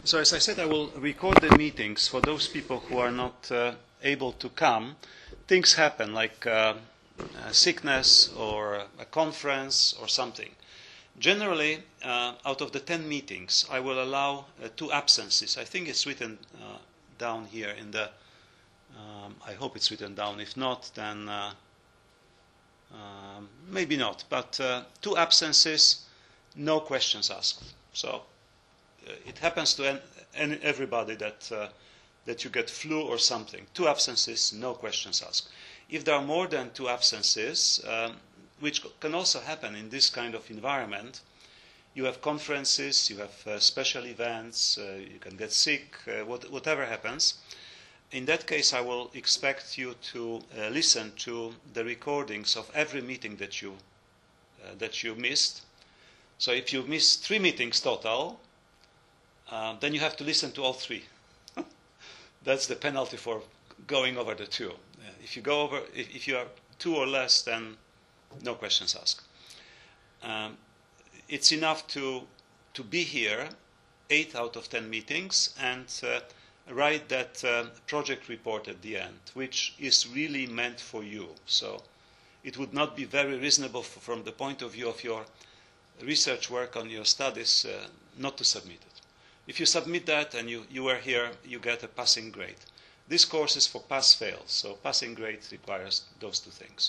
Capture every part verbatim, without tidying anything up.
So as I said, I will record the meetings for those people who are not uh, able to come. Things happen, like uh, a sickness or a conference or something. Generally, uh, out of the ten meetings, I will allow uh, two absences. I think it's written uh, down here in the, um, I hope it's written down. If not, then uh, um, maybe not. But uh, two absences, no questions asked. So uh, it happens to en en everybody that, uh, that you get flu or something. Two absences, no questions asked. If there are more than two absences, um, which can also happen in this kind of environment, you have conferences, you have uh, special events, uh, you can get sick, uh, what, whatever happens. In that case, I will expect you to uh, listen to the recordings of every meeting that you, uh, that you missed. So if you missed three meetings total, uh, then you have to listen to all three. That's the penalty for going over the two. Uh, if you go over, if, if you are two or less, then no questions asked. Um, it's enough to, to be here, eight out of ten meetings, and uh, write that uh, project report at the end, which is really meant for you. So it would not be very reasonable f from the point of view of your research work on your studies uh, not to submit it. If you submit that and you, you are here, you get a passing grade. This course is for pass-fail, so passing grade requires those two things.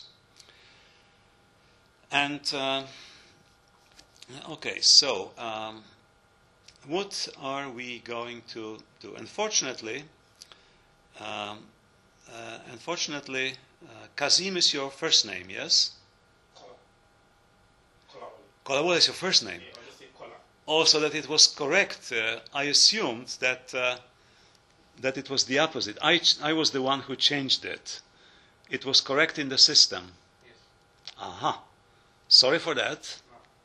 And, uh, okay, so um, what are we going to do? Unfortunately, um, uh, unfortunately, uh, Kazim is your first name, yes? Kolawole is your first name. Also, that it was correct. Uh, I assumed that uh, that it was the opposite. I, I was the one who changed it. It was correct in the system. Yes. Aha. Sorry for that.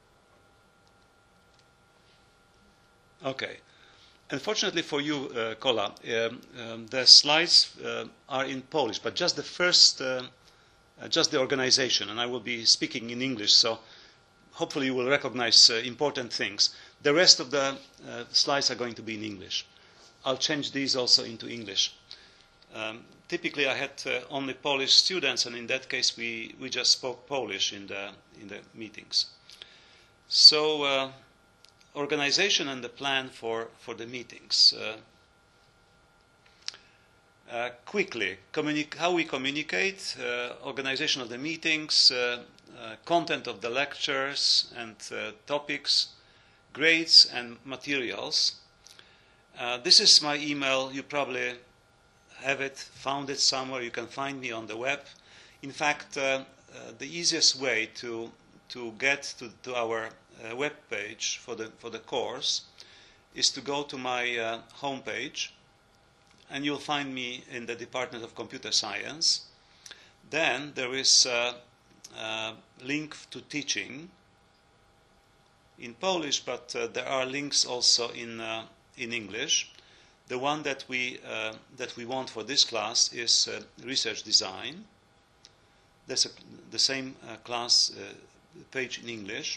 Okay. Unfortunately for you, uh, Kola, um, um, the slides uh, are in Polish, but just the first, uh, uh, just the organization, and I will be speaking in English, so hopefully you will recognize uh, important things. The rest of the uh, slides are going to be in English. I'll change these also into English. Um, typically I had uh, only Polish students, and in that case we, we just spoke Polish in the, in the meetings. So, uh, organization and the plan for, for the meetings. Uh, uh, quickly, how we communicate, uh, organization of the meetings, uh, uh, content of the lectures and uh, topics, grades and materials. Uh, this is my email. You probably have it, found it somewhere. You can find me on the web. In fact, uh, uh, the easiest way to, to get to, to our uh, web page for the, for the course is to go to my uh, home page, and you'll find me in the Department of Computer Science. Then there is a, a link to teaching in Polish, but uh, there are links also in uh, in English. The one that we uh, that we want for this class is uh, research design. That's a, the same uh, class uh, page in English.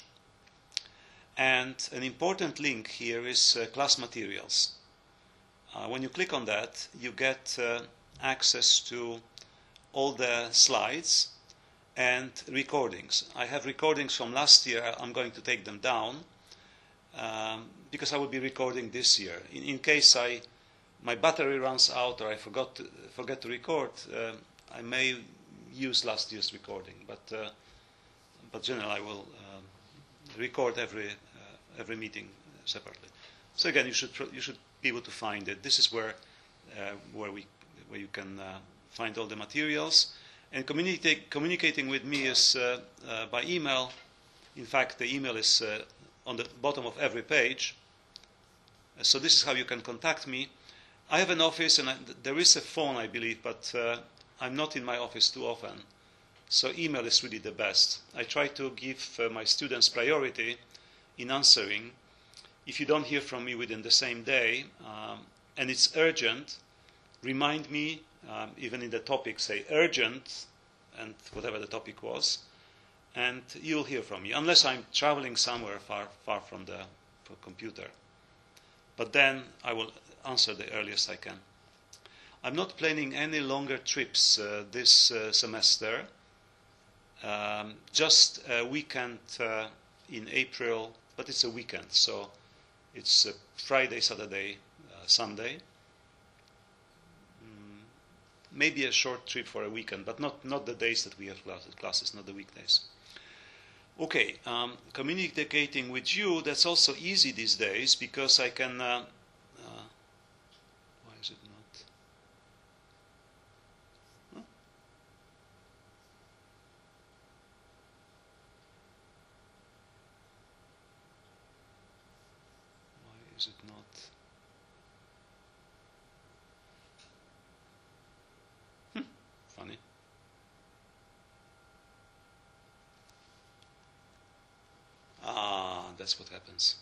And an important link here is uh, class materials. Uh, when you click on that, you get uh, access to all the slides and recordings. I have recordings from last year. I'm going to take them down um, because I will be recording this year. In, in case I, my battery runs out or I forgot to, forget to record, uh, I may use last year's recording. But, uh, but generally, I will um, record every uh, every meeting separately. So again, you should you should be able to find it. This is where uh, where we where you can uh, find all the materials. And communicate, communicating with me is uh, uh, by email. In fact, the email is uh, on the bottom of every page. Uh, so this is how you can contact me. I have an office, and I, there is a phone, I believe, but uh, I'm not in my office too often. So email is really the best. I try to give uh, my students priority in answering. If you don't hear from me within the same day, um, and it's urgent, remind me. Um, even in the topic, say urgent, and whatever the topic was, and you'll hear from me, unless I'm traveling somewhere far, far from the computer. but then I will answer the earliest I can. I'm not planning any longer trips uh, this uh, semester. Um, just a weekend uh, in April, but it's a weekend, so it's uh, Friday, Saturday, uh, Sunday. Mm, maybe a short trip for a weekend, but not, not the days that we have classes, not the weekdays. Okay, um, communicating with you, that's also easy these days because I can... Uh, uh, why is it not? Huh? Why is it not? Hmm, funny. Ah, that's what happens.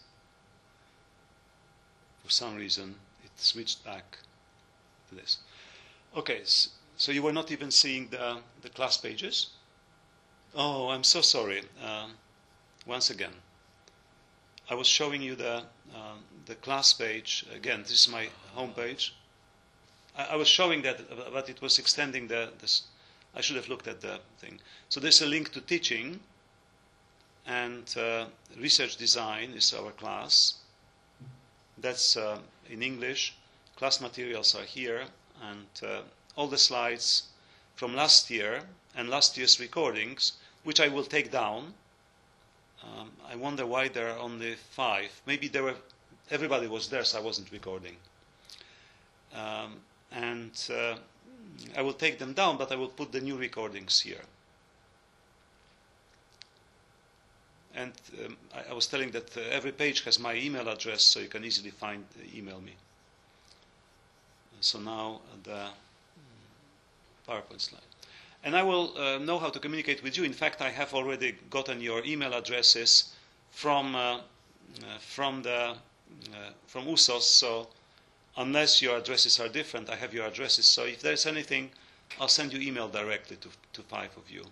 For some reason, it switched back to this. Okay, so you were not even seeing the, the class pages? Oh, I'm so sorry. Um, once again, I was showing you the, uh, the class page. Again, this is my home page. I, I was showing that, but it was extending the, this. I should have looked at the thing. So there's a link to teaching. And uh, research design is our class. That's uh, in English. Class materials are here, and uh, all the slides from last year and last year's recordings, which I will take down. Um, I wonder why there are only five. Maybe there were everybody was there, so I wasn't recording. Um, and uh, I will take them down, but I will put the new recordings here. And um, I, I was telling that uh, every page has my email address, so you can easily find, uh, email me. So now uh, the PowerPoint slide. And I will uh, know how to communicate with you. In fact, I have already gotten your email addresses from uh, uh, from the uh, from U S O S. So unless your addresses are different, I have your addresses. So if there's anything, I'll send you email directly to to five of you.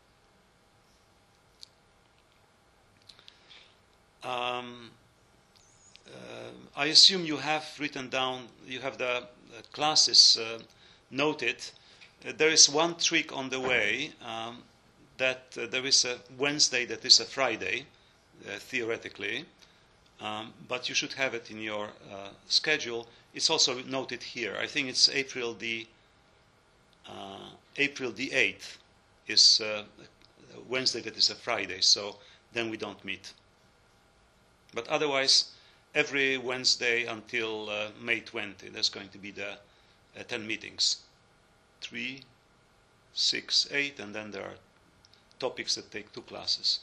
Um, uh, I assume you have written down, you have the uh, classes uh, noted. Uh, there is one trick on the way, um, that uh, there is a Wednesday that is a Friday, uh, theoretically, um, but you should have it in your uh, schedule. It's also noted here. I think it's April the, uh, April the eighth is uh, Wednesday that is a Friday, so then we don't meet. But otherwise, every Wednesday until uh, May twentieth, there's going to be the uh, ten meetings. Three, six, eight, and then there are topics that take two classes.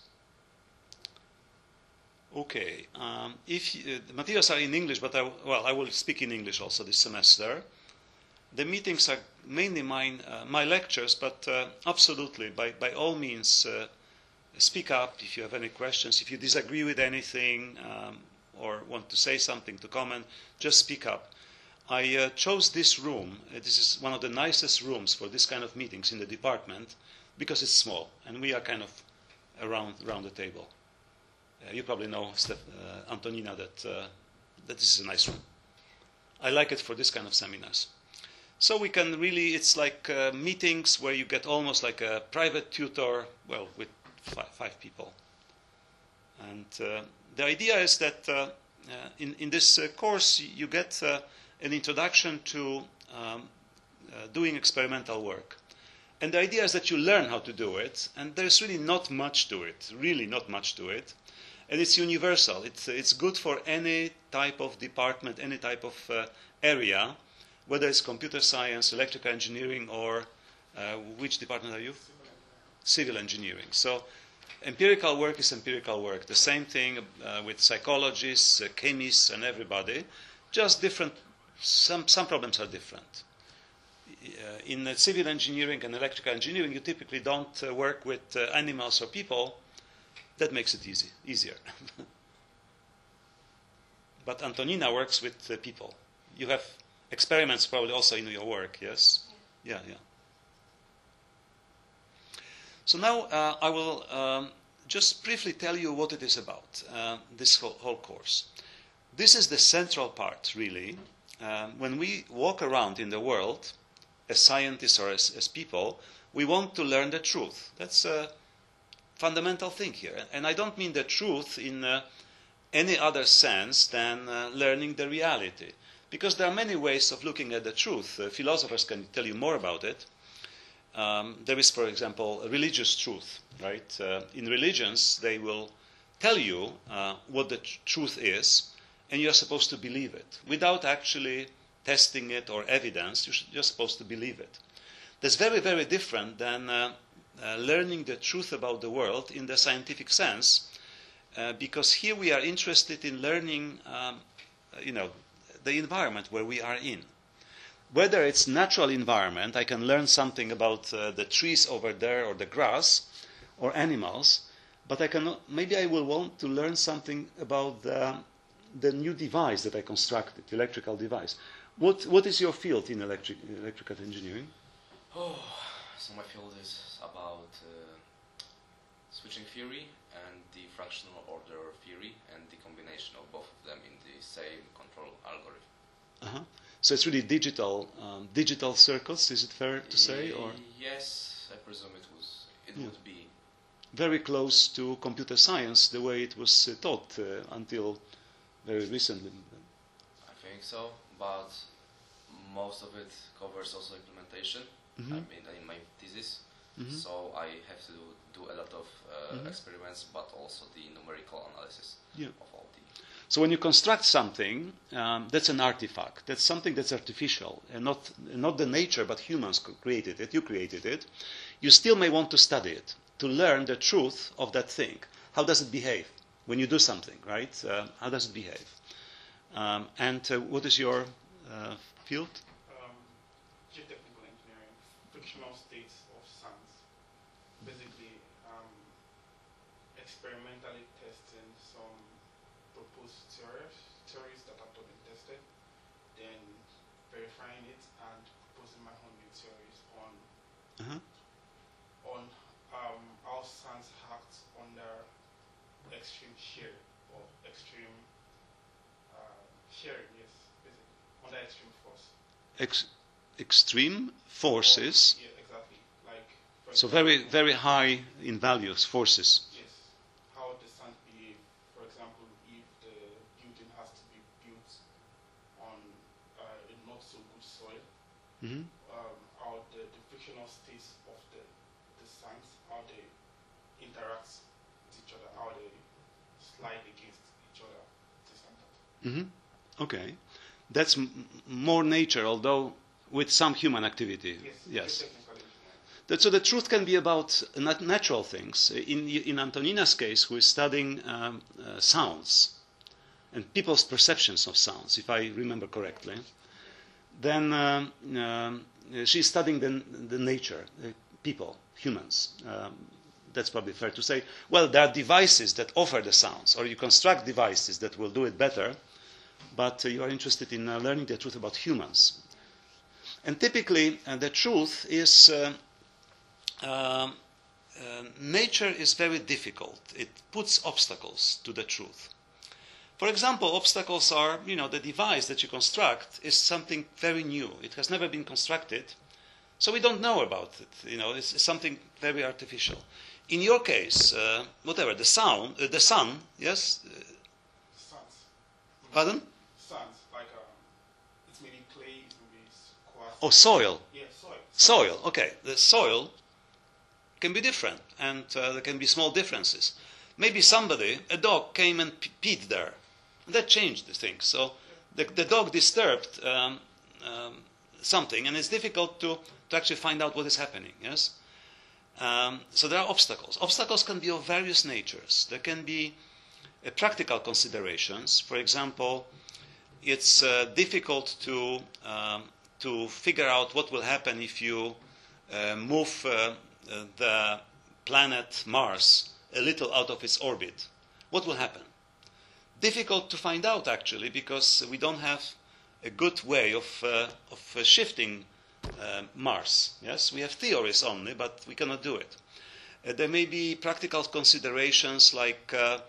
Okay, um, if you, uh, the materials are in English, but I, well, I will speak in English also this semester. The meetings are mainly mine, uh, my lectures, but uh, absolutely, by, by all means, uh, speak up if you have any questions. If you disagree with anything um, or want to say something, to comment, just speak up. I uh, chose this room. Uh, this is one of the nicest rooms for this kind of meetings in the department because it's small and we are kind of around, around the table. Uh, you probably know, Steph, uh, Antonina, that, uh, that this is a nice room. I like it for this kind of seminars. So we can really, it's like uh, meetings where you get almost like a private tutor, well, with Five, five people. And uh, the idea is that uh, uh, in, in this uh, course you get uh, an introduction to um, uh, doing experimental work. And the idea is that you learn how to do it, and there's really not much to it, really not much to it. And it's universal. It's, it's good for any type of department, any type of uh, area, whether it's computer science, electrical engineering, or uh, which department are you? Civil engineering. So empirical work is empirical work. The same thing uh, with psychologists, uh, chemists, and everybody. Just different, some, some problems are different. Uh, in uh, civil engineering and electrical engineering, you typically don't uh, work with uh, animals or people. That makes it easy, easier. But Antonina works with uh, people. You have experiments probably also in your work, yes? Yeah, yeah. So now uh, I will um, just briefly tell you what it is about, uh, this whole, whole course. this is the central part, really. Um, when we walk around in the world, as scientists or as, as people, we want to learn the truth. That's a fundamental thing here. And I don't mean the truth in uh, any other sense than uh, learning the reality. Because there are many ways of looking at the truth. Uh, philosophers can tell you more about it. Um, there is, for example, a religious truth, right? Uh, in religions, they will tell you uh, what the tr- truth is, and you're supposed to believe it. Without actually testing it or evidence, you should, you're supposed to believe it. That's very, very different than uh, uh, learning the truth about the world in the scientific sense, uh, because here we are interested in learning, um, you know, the environment where we are in. Whether it's natural environment, I can learn something about uh, the trees over there or the grass or animals, but I can maybe I will want to learn something about the, the new device that I constructed, the electrical device. What what is your field in electric electrical engineering? Oh, so my field is about uh, switching theory and the fractional order theory and the combination of both of them in the same control algorithm. Uh-huh. So it's really digital, um, digital circuits. Is it fair to say, or yes, I presume it was. It yeah. would be very close to computer science, the way it was uh, taught uh, until very recently. I think so, but most of it covers also implementation. Mm-hmm. I mean, in my thesis, mm-hmm. so I have to do a lot of uh, mm-hmm. experiments, but also the numerical analysis yeah. of all the. So when you construct something, um, that's an artifact. That's something that's artificial, and not not the nature, but humans created it. You created it. You still may want to study it to learn the truth of that thing. How does it behave when you do something, right? Uh, how does it behave? Um, and uh, what is your uh, field? Um, geotechnical engineering, frictional states of sands. Basically, um, experimentally testing some proposed theories, theories that have not been tested, then verifying it and proposing my own new theories on Uh-huh. on um, how sands act under extreme shear or extreme uh, shearing, yes, basically, under extreme force. Ex- extreme forces. Or, yeah, exactly. Like for So example, very very high in values forces. yes, how the sand behave. For example, if the building has to be built on uh, a not so good soil, Mm-hmm. um, how the, the frictional states of the, the sands, how they interact with each other, how they slide against each other, things like that. Mm-hmm. Okay, that's m- more nature, although with some human activity. Yes. Yes. Geotechnical engineering. That, so the truth can be about nat- natural things. In in Antonina's case, who is studying um, uh, sounds and people's perceptions of sounds, if I remember correctly, then um, um, she's studying the, the nature, uh, people, humans. Um, that's probably fair to say. Well, there are devices that offer the sounds, or you construct devices that will do it better, but uh, you are interested in uh, learning the truth about humans. And typically, uh, the truth is, uh, uh, uh, nature is very difficult. It puts obstacles to the truth. For example, obstacles are, you know, the device that you construct is something very new. It has never been constructed, so we don't know about it. You know, it's, it's something very artificial. In your case, uh, whatever, the sound, uh, the sun, yes? Uh, Sands. pardon? Sands, like um, it's maybe clay, it maybe quartz. Oh, soil. Yeah, soil. Soil, okay. The soil can be different, and uh, there can be small differences. Maybe somebody, a dog, came and pe- peed there. That changed the thing. So the, the dog disturbed um, um, something, and it's difficult to, to actually find out what is happening, yes? Um, so there are obstacles. Obstacles can be of various natures. There can be uh, practical considerations. For example, it's uh, difficult to, um, to figure out what will happen if you uh, move uh, uh, the planet Mars a little out of its orbit. What will happen? Difficult to find out, actually, because we don't have a good way of, uh, of uh, shifting uh, Mars. Yes, we have theories only, but we cannot do it. Uh, there may be practical considerations like uh,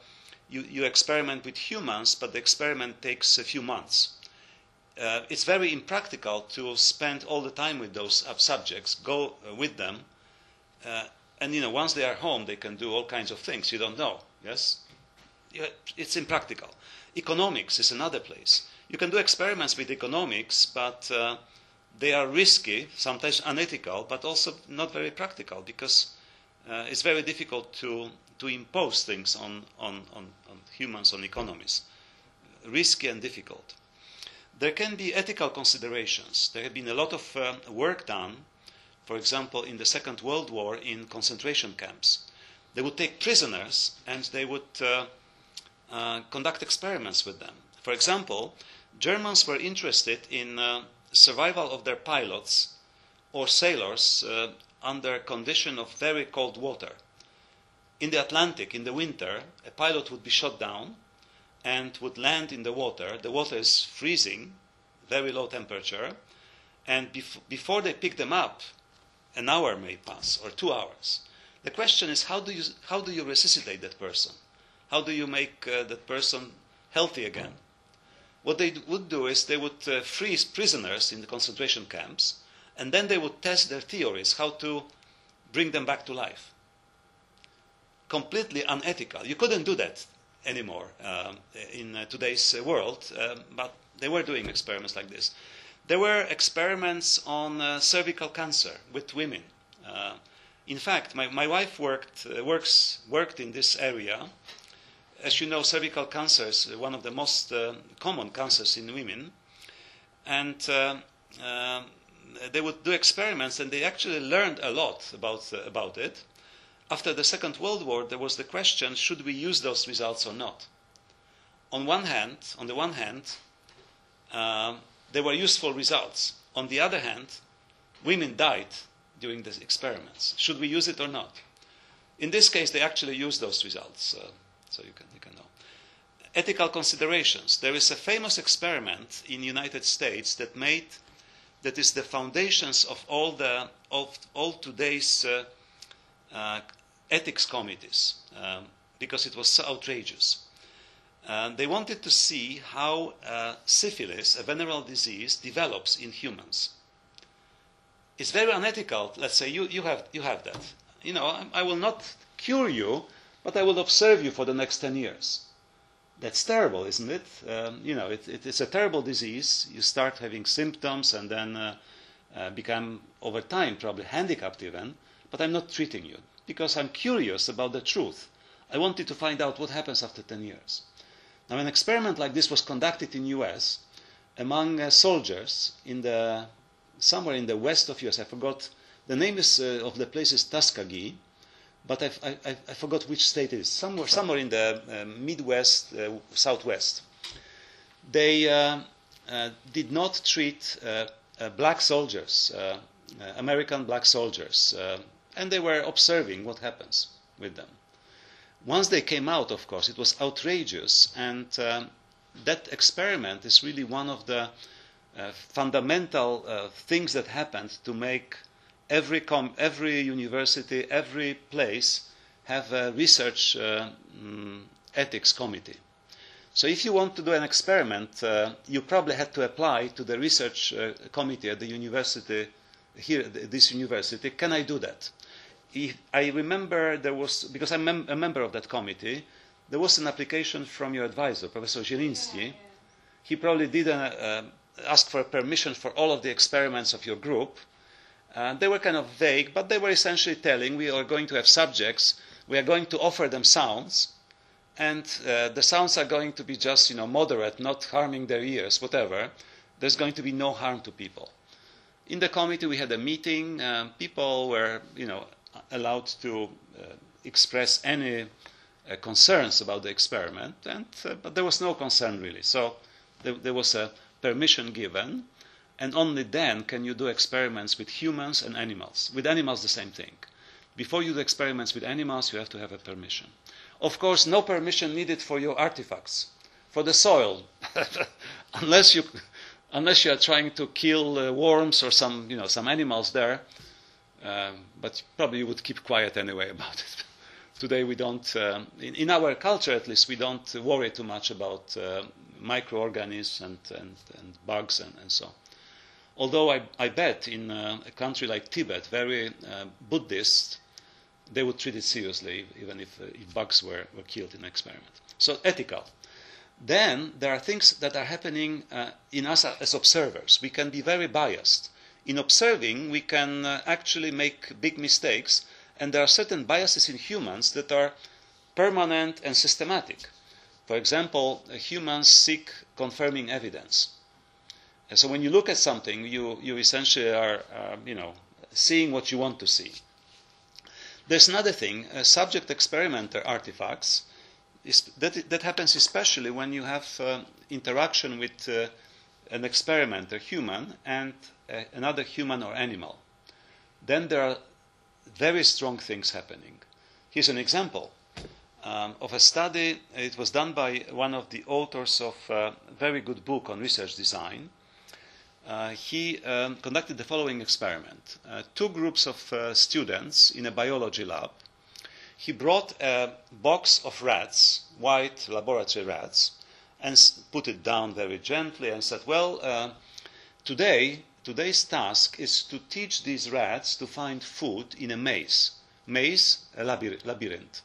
you, you experiment with humans, but the experiment takes a few months. Uh, it's very impractical to spend all the time with those subjects, go uh, with them, uh, and you know, once they are home, they can do all kinds of things you don't know. Yes, it's impractical. Economics is another place. You can do experiments with economics, but uh, they are risky, sometimes unethical, but also not very practical, because uh, it's very difficult to to impose things on, on, on, on humans, on economies. Risky and difficult. There can be ethical considerations. There have been a lot of uh, work done, for example, in the Second World War in concentration camps. They would take prisoners and they would uh, uh, conduct experiments with them. For example, Germans were interested in uh, survival of their pilots or sailors uh, under condition of very cold water. In the Atlantic, in the winter, a pilot would be shot down and would land in the water. The water is freezing, very low temperature, and bef- before they pick them up, an hour may pass, or two hours. The question is, how do you, how do you resuscitate that person? How do you make uh, that person healthy again? What they would do is they would uh, freeze prisoners in the concentration camps, and then they would test their theories, how to bring them back to life. Completely unethical. You couldn't do that anymore um, in uh, today's uh, world, uh, but they were doing experiments like this. There were experiments on uh, cervical cancer with women. Uh, in fact, my, my wife worked, uh, works, worked in this area. As you know, cervical cancer is one of the most uh, common cancers in women. And uh, uh, they would do experiments, and they actually learned a lot about, uh, about it. After the Second World War, there was the question, should we use those results or not? On one hand, on the one hand, uh, they were useful results. On the other hand, women died during the experiments. Should we use it or not? In this case, they actually used those results, uh, so you can, you can know. Ethical considerations. There is a famous experiment in the United States that made, that is the foundations of all the of all today's uh, uh, ethics committees, um, because it was so outrageous. Uh, they wanted to see how uh, syphilis, a venereal disease, develops in humans. It's very unethical. Let's say you, you have you have that. You know, I, I will not cure you, but I will observe you for the next ten years. That's terrible, isn't it? Um, you know, it, it, it's a terrible disease. You start having symptoms and then uh, uh, become, over time, probably handicapped even. But I'm not treating you because I'm curious about the truth. I wanted to find out what happens after ten years. Now, an experiment like this was conducted in U S among uh, soldiers in the somewhere in the west of U S. I forgot the name is, uh, of the place is Tuskegee, but I, I, I forgot which state it is. Somewhere, somewhere in the uh, Midwest, uh, Southwest. They uh, uh, did not treat uh, uh, black soldiers, uh, uh, American black soldiers, uh, and they were observing what happens with them. Once they came out, of course, it was outrageous, and um, that experiment is really one of the uh, fundamental uh, things that happened to make every com every university, every place have a research uh, um, ethics committee. So if you want to do an experiment, uh, you probably had to apply to the research uh, committee at the university, here, this university, can I do that? If I remember there was, because I'm mem a member of that committee, there was an application from your advisor, Professor Zieliński. Yeah, yeah. He probably didn't uh, ask for permission for all of the experiments of your group. Uh, they were kind of vague, but they were essentially telling we are going to have subjects, we are going to offer them sounds, and uh, the sounds are going to be just, you know, moderate, not harming their ears, whatever. There's going to be no harm to people. In the committee, we had a meeting. Uh, people were, you know, allowed to uh, express any uh, concerns about the experiment, and uh, but there was no concern really. So there, there was a permission given, and only then can you do experiments with humans and animals. With animals, the same thing. Before you do experiments with animals, you have to have a permission. Of course, no permission needed for your artifacts, for the soil, unless you unless you are trying to kill uh, worms or some, you know, some animals there. Um, but probably you would keep quiet anyway about it. today we don't, um, in, in our culture at least, we don't worry too much about uh, microorganisms and, and, and bugs and, and so on. Although I, I bet in uh, a country like Tibet, very uh, Buddhist, they would treat it seriously, even if, uh, if bugs were, were killed in an experiment. So ethical. Then there are things that are happening uh, in us as observers. We can be very biased. In observing, we can uh, actually make big mistakes, and there are certain biases in humans that are permanent and systematic. For example, uh, humans seek confirming evidence. And so when you look at something, you, you essentially are, uh, you know, seeing what you want to see. There's another thing, uh, subject-experimenter artifacts. Is, that, that happens especially when you have uh, interaction with uh, an experimenter, human, and uh, another human or animal. Then there are very strong things happening. Here's an example um, of a study. It was done by one of the authors of a very good book on research design. Uh, he um, conducted the following experiment. Uh, two groups of uh, students in a biology lab. He brought a box of rats, white laboratory rats, and put it down very gently and said, well, uh, today, today's task is to teach these rats to find food in a maze. Maze, a labyrinth.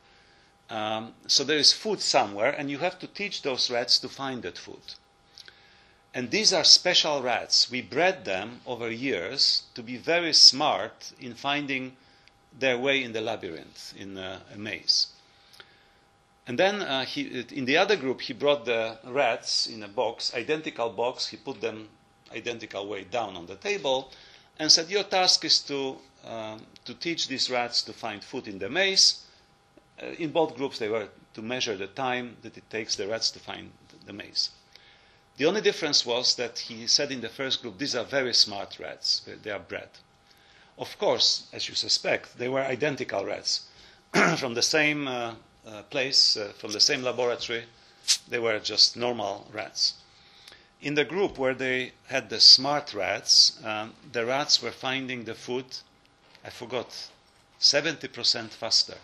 Um, so there is food somewhere, and you have to teach those rats to find that food. And these are special rats. We bred them over years to be very smart in finding their way in the labyrinth, in a, a maze. And then uh, he, in the other group, he brought the rats in a box, identical box. He put them identical way down on the table and said, your task is to, um, to teach these rats to find food in the maze. Uh, in both groups, they were to measure the time that it takes the rats to find the maze. The only difference was that he said in the first group, these are very smart rats. They are bred. Of course, as you suspect, they were identical rats from the same uh, uh, place, uh, from the same laboratory. They were just normal rats. In the group where they had the smart rats, um, the rats were finding the food, I forgot, seventy percent faster.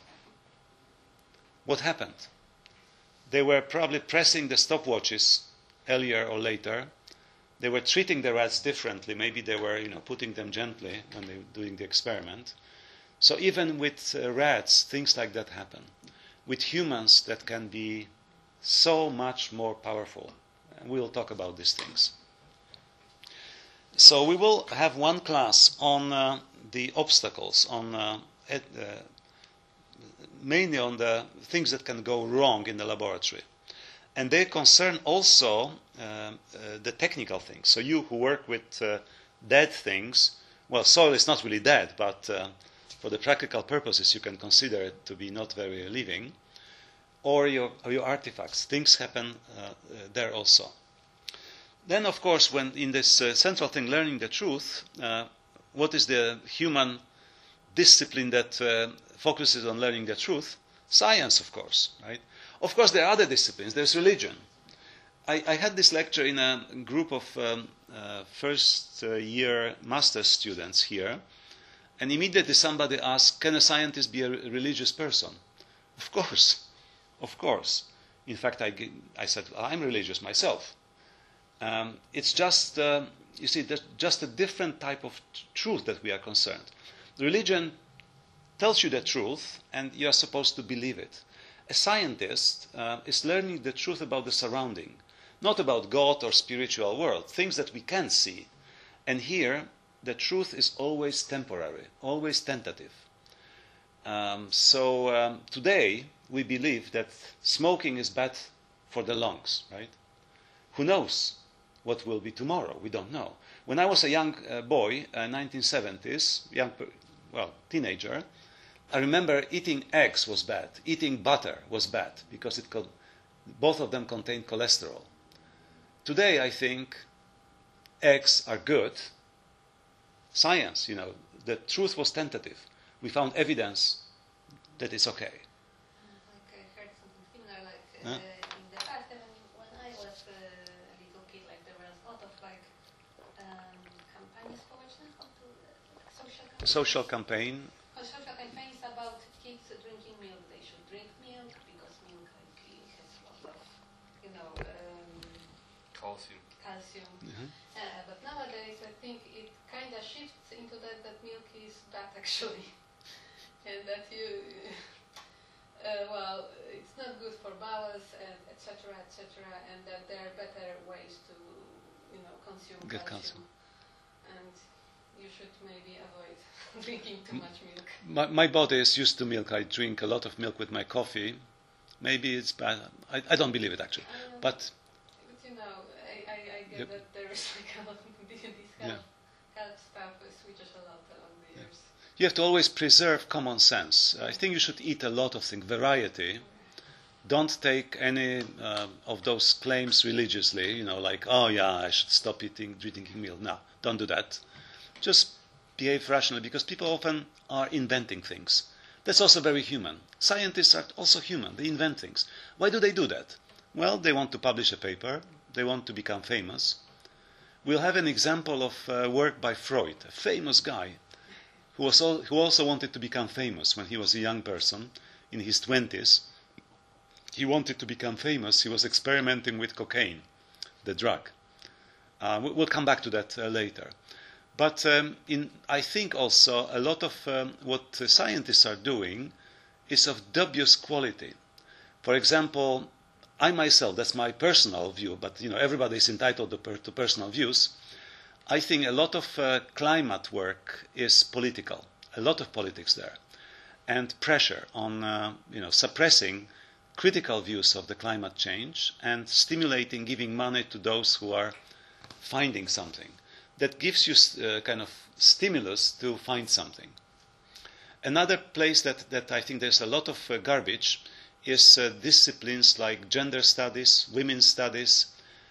What happened? They were probably pressing the stopwatches earlier or later. They were treating the rats differently. Maybe they were, you know, putting them gently when they were doing the experiment. So even with uh, rats, things like that happen. With humans, that can be so much more powerful. And we'll talk about these things. So we will have one class on uh, the obstacles, on uh, ed, uh, mainly on the things that can go wrong in the laboratory. And they concern also uh, uh, the technical things. So you who work with uh, dead things, well, soil is not really dead, but uh, for the practical purposes, you can consider it to be not very living. Or your, or your artifacts. Things happen uh, uh, there also. Then, of course, when in this uh, central thing, learning the truth, uh, what is the human discipline that uh, focuses on learning the truth? Science, of course, right? Of course, there are other disciplines. There's religion. I, I had this lecture in a group of um, uh, first-year master's students here, and immediately somebody asked, can a scientist be a religious person? Of course, of course. In fact, I, I said, well, I'm religious myself. Um, it's just, uh, you see, there's just a different type of t- truth that we are concerned. Religion tells you the truth, and you are supposed to believe it. A scientist uh, is learning the truth about the surrounding, not about God or spiritual world, things that we can see. And here, the truth is always temporary, always tentative. Um, so um, today, we believe that smoking is bad for the lungs, right? Who knows what will be tomorrow? We don't know. When I was a young uh, boy, uh, nineteen seventies, young, well, teenager, I remember eating eggs was bad. Eating butter was bad because it could, both of them contain cholesterol. Today, I think eggs are good. Science, you know, the truth was tentative. We found evidence that it's okay. Like I heard something similar, like Huh? uh, in the past, even when I was uh, a little kid, like there was a lot of like um, campaigns, społeczne, how to, uh, social campaigns. Social campaign. Social campaigns about kids drinking milk. actually, and that you, uh, well, it's not good for bowels, and et cetera, et cetera, and that there are better ways to, you know, consume Get calcium. calcium. And you should maybe avoid drinking too much milk. My, my body is used to milk. I drink a lot of milk with my coffee. Maybe it's bad. I, I don't believe it, actually. Um, But But you know, I, I, I get Yep. that there is like a lot of this Yeah. health, health stuff uh, switches a lot along the Yeah. years. you have to always preserve common sense. I think you should eat a lot of things, variety. Don't take any uh, of those claims religiously, you know, like, oh yeah, I should stop eating, drinking milk. No, don't do that. Just behave rationally, because people often are inventing things. That's also very human. Scientists are also human. They invent things. Why do they do that? Well, they want to publish a paper. They want to become famous. We'll have an example of uh, work by Freud, a famous guy who, was al- who also wanted to become famous when he was a young person in his twenties. He wanted to become famous. He was experimenting with cocaine, the drug. Uh, we- we'll come back to that uh, later. But um, in, I think also a lot of um, what uh, scientists are doing is of dubious quality. For example, I myself, that's my personal view, but you know everybody is entitled to, per, to personal views. I think a lot of uh, climate work is political, a lot of politics there, and pressure on uh, you know suppressing critical views of the climate change and stimulating, giving money to those who are finding something. That gives you uh, kind of stimulus to find something. Another place that, that I think there's a lot of uh, garbage is uh, disciplines like gender studies, women's studies.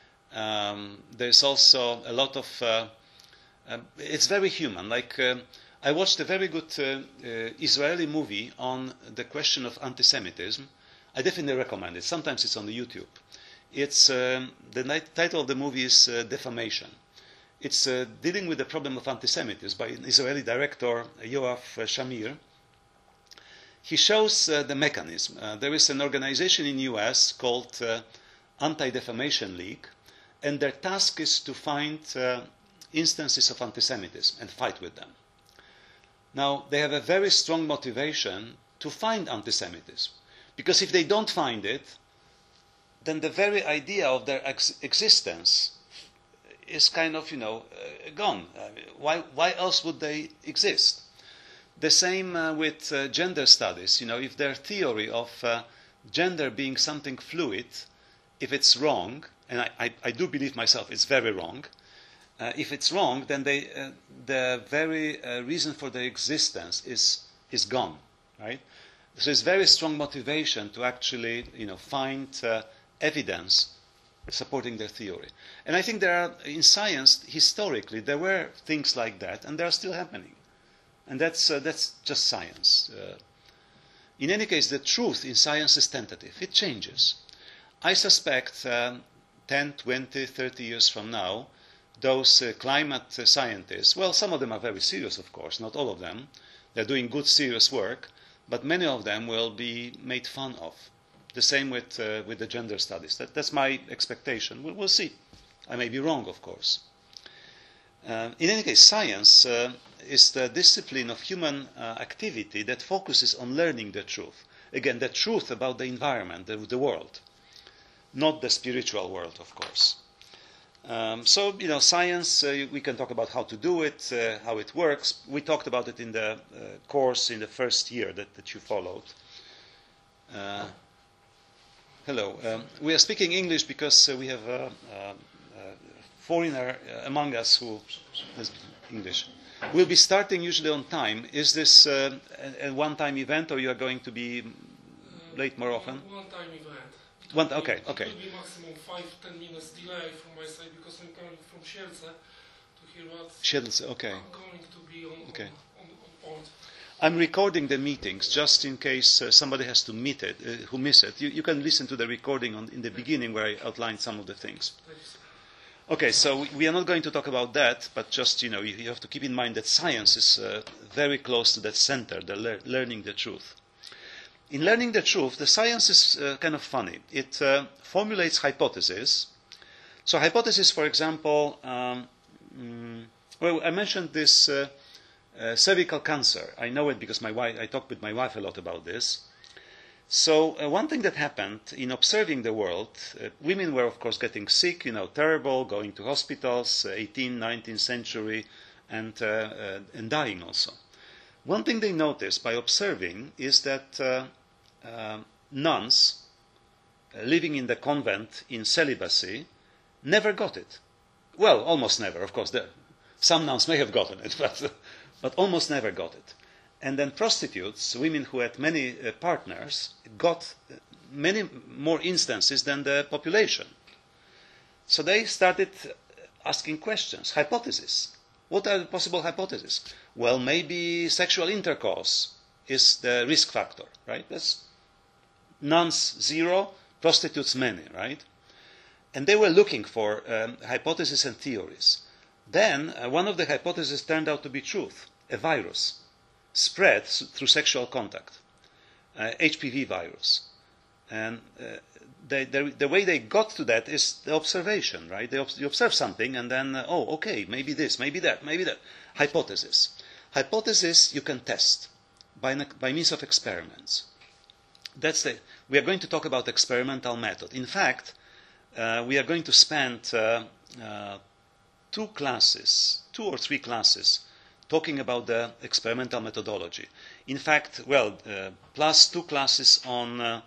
Um, there's also a lot of, uh, uh, it's very human. Like uh, I watched a very good uh, uh, Israeli movie on the question of anti-Semitism. I definitely recommend it. Sometimes it's on the YouTube. It's, um, the ni- title of the movie is uh, Defamation. It's uh, dealing with the problem of anti-Semitism by an Israeli director, Yoav Shamir. He shows uh, the mechanism. Uh, there is an organization in the U S called uh, Anti-Defamation League, and their task is to find uh, instances of anti-Semitism and fight with them. Now, they have a very strong motivation to find anti-Semitism, because if they don't find it, then the very idea of their ex- existence is kind of, you know, uh, gone. Uh, why, why else would they exist? The same uh, with uh, gender studies. You know, if their theory of uh, gender being something fluid, if it's wrong, and I, I, I do believe myself it's very wrong, uh, if it's wrong, then they, uh, the very uh, reason for their existence is, is gone, right? So it's very strong motivation to actually, you know, find uh, evidence supporting their theory. And I think there are, in science, historically, there were things like that, and they are still happening. And that's, uh, that's just science. Uh, in any case, the truth in science is tentative. It changes. I suspect um, ten, twenty, thirty years from now, those uh, climate uh, scientists, well, some of them are very serious, of course, not all of them. They're doing good, serious work, but many of them will be made fun of. The same with, uh, with the gender studies. That, that's my expectation. We'll, we'll see. I may be wrong, of course. Uh, in any case, science uh, is the discipline of human uh, activity that focuses on learning the truth. Again, the truth about the environment, the, the world, not the spiritual world, of course. Um, so, you know, science, uh, we can talk about how to do it, uh, how it works. We talked about it in the uh, course in the first year that, that you followed. Uh, Hello. Um, we are speaking English because uh, we have a, a, a foreigner uh, among us who has English. We'll be starting usually on time. Is this uh, a, a one-time event, or you are going to be late more often? Uh, one-time event. It One, will okay, be, okay. It will be maximum five, ten minutes delay from my side because I'm coming from Siedlce to hear what Siedlce, okay. I'm going to be on, Okay. on, on, on point. I'm recording the meetings just in case uh, somebody has to meet it, uh, who miss it. You, you can listen to the recording on, in the beginning where I outlined some of the things. Thanks. Okay, so we, we are not going to talk about that, but just, you know, you, you have to keep in mind that science is uh, very close to that center, the lear- learning the truth. In learning the truth, the science is uh, kind of funny. It uh, formulates hypotheses. So hypothesis, for example, um, mm, well, I mentioned this uh, uh, cervical cancer. I know it because my wife, I talked with my wife a lot about this. So uh, one thing that happened in observing the world, uh, women were of course getting sick, you know, terrible, going to hospitals, uh, eighteenth, nineteenth century, and, uh, uh, and dying also. One thing they noticed by observing is that uh, uh, nuns uh, living in the convent in celibacy never got it. Well, almost never, of course. There, some nuns may have gotten it, but, but almost never got it. And then prostitutes, women who had many uh, partners, got many more instances than the population. So they started asking questions, hypotheses. What are the possible hypotheses? Well, maybe sexual intercourse is the risk factor, right? That's nuns zero, prostitutes many, right? And they were looking for um, hypotheses and theories. Then uh, one of the hypotheses turned out to be truth, a virus spread through sexual contact, uh, H P V virus. And uh, they, they, the way they got to that is the observation, right? They ob- you observe something and then, uh, oh, okay, maybe this, maybe that, maybe that. Hypothesis. Hypothesis you can test by, by means of experiments. That's the, we are going to talk about experimental method. In fact, uh, we are going to spend uh, uh, two classes, two or three classes, talking about the experimental methodology. In fact, well, uh, plus two classes on, uh,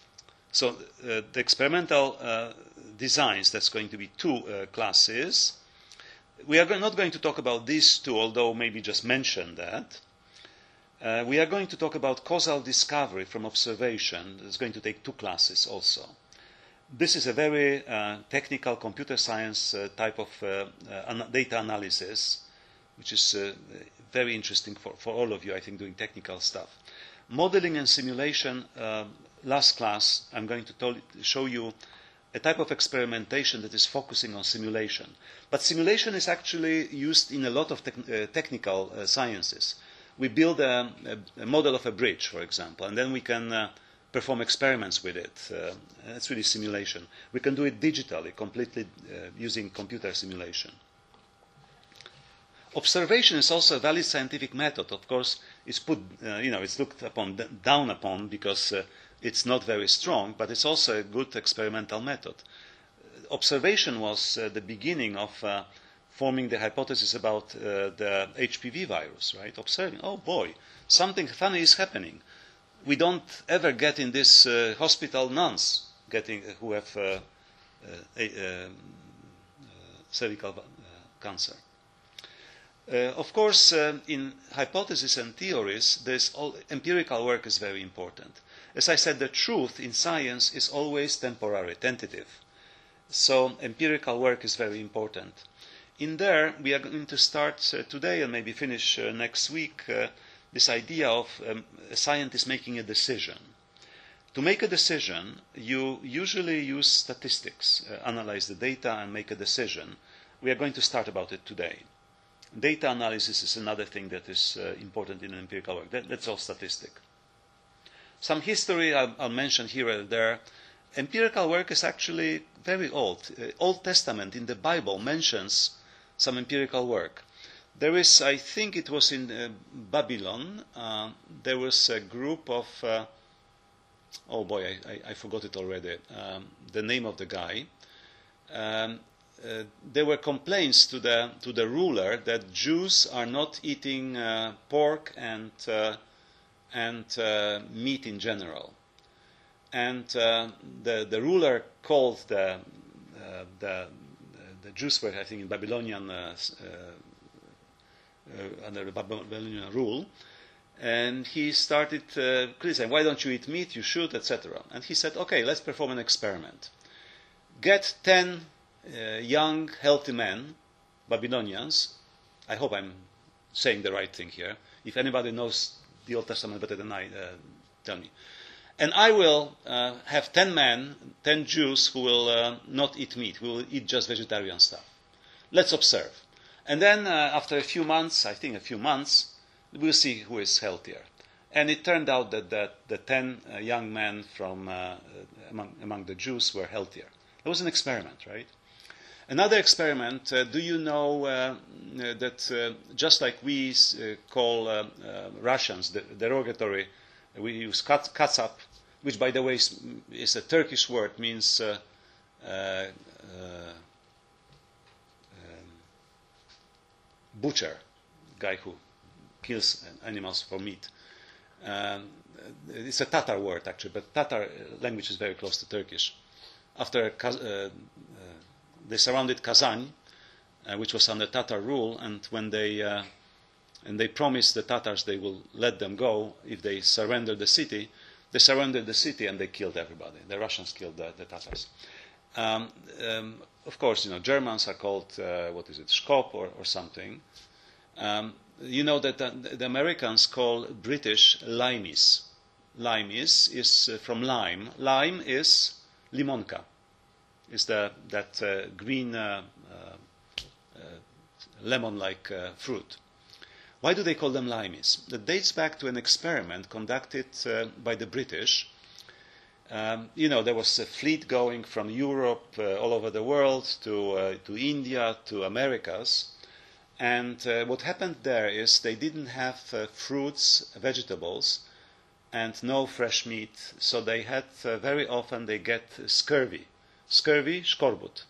so uh, the experimental uh, designs, that's going to be two uh, classes. We are go- not going to talk about these two, although maybe just mention that. Uh, we are going to talk about causal discovery from observation. It's going to take two classes also. This is a very uh, technical computer science uh, type of uh, uh, data analysis, which is uh, very interesting for, for all of you, I think, doing technical stuff. Modeling and simulation, uh, last class, I'm going to tell, show you a type of experimentation that is focusing on simulation. But simulation is actually used in a lot of te- uh, technical uh, sciences. We build a, a, a model of a bridge, for example, and then we can uh, perform experiments with it. Uh, that's really simulation. We can do it digitally, completely uh, using computer simulation. Observation is also a valid scientific method. Of course, it's put, uh, you know, it's looked upon, down upon because uh, it's not very strong, but it's also a good experimental method. Observation was uh, the beginning of uh, forming the hypothesis about uh, the H P V virus, right? Observing, oh boy, something funny is happening. We don't ever get in this uh, hospital nuns getting uh, who have uh, uh, a, uh, cervical uh, cancer. Uh, of course, uh, in hypotheses and theories, there's all, empirical work is very important. As I said, the truth in science is always temporary, tentative. So empirical work is very important. In there, we are going to start uh, today and maybe finish uh, next week uh, this idea of um, a scientist making a decision. To make a decision, you usually use statistics, uh, analyze the data and make a decision. We are going to start about it today. Data analysis is another thing that is uh, important in empirical work. That, that's all statistic. Some history I'll, I'll mention here and there. Empirical work is actually very old. Uh, Old Testament in the Bible mentions some empirical work. There is, I think it was in uh, Babylon, uh, there was a group of, uh, oh boy, I, I, I forgot it already, um, the name of the guy. Um, Uh, there were complaints to the to the ruler that Jews are not eating uh, pork and uh, and uh, meat in general, and uh, the the ruler called the uh, the the Jews were, I think, in Babylonian uh, uh, uh, under the Babylonian rule, and he started uh, criticizing, why don't you eat meat? You should, et cetera. And he said, okay, let's perform an experiment. Get ten Uh, young, healthy men, Babylonians. I hope I'm saying the right thing here. If anybody knows the Old Testament better than I, uh, tell me. And I will uh, have ten men, ten Jews who will uh, not eat meat, who will eat just vegetarian stuff. Let's observe. And then uh, after a few months, I think a few months, we'll see who is healthier. And it turned out that, that the ten uh, young men from uh, among, among the Jews were healthier. It was an experiment, right? Another experiment, uh, do you know uh, uh, that uh, just like we uh, call uh, uh, Russians the derogatory, we use kat, katsap, which by the way is, is a Turkish word, means uh, uh, uh, um, butcher, guy who kills animals for meat. Um, it's a Tatar word actually, but Tatar language is very close to Turkish. After uh, uh, they surrounded Kazan, uh, which was under Tatar rule, and when they uh, and they promised the Tatars they will let them go if they surrender the city, they surrendered the city and they killed everybody. The Russians killed the, the Tatars. Um, um, of course, you know, Germans are called uh, what is it, Skop or, or something. Um, you know that the, the Americans call British limeys. Limeys is uh, from lime. Lime is limonka. Is the that uh, green uh, uh, uh, lemon-like uh, fruit. Why do they call them limeys? That dates back to an experiment conducted uh, by the British. Um, you know, there was a fleet going from Europe uh, all over the world to uh, to India to Americas, and uh, what happened there is they didn't have uh, fruits, vegetables, and no fresh meat, so they had uh, very often they get scurvy. Scurvy, skorbut,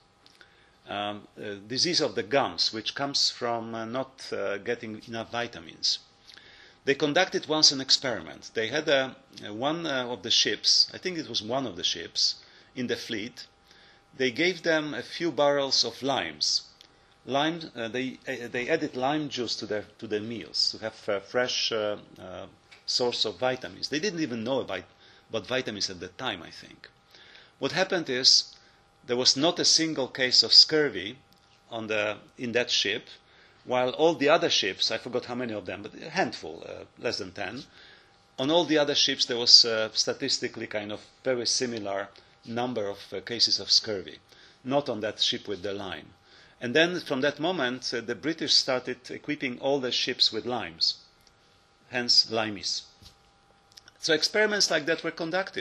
um, uh, disease of the gums, which comes from uh, not uh, getting enough vitamins. They conducted once an experiment. They had a, a one uh, of the ships, I think it was one of the ships in the fleet. They gave them a few barrels of limes. Lime, uh, they uh, they added lime juice to their to their meals to have a fresh uh, uh, source of vitamins. They didn't even know about, about vitamins at the time, I think. What happened is, there was not a single case of scurvy on the, in that ship, while all the other ships, I forgot how many of them, but a handful, uh, less than ten, on all the other ships there was uh, statistically kind of very similar number of uh, cases of scurvy, not on that ship with the lime. And then from that moment, uh, the British started equipping all the ships with limes, hence limeys. So experiments like that were conducted.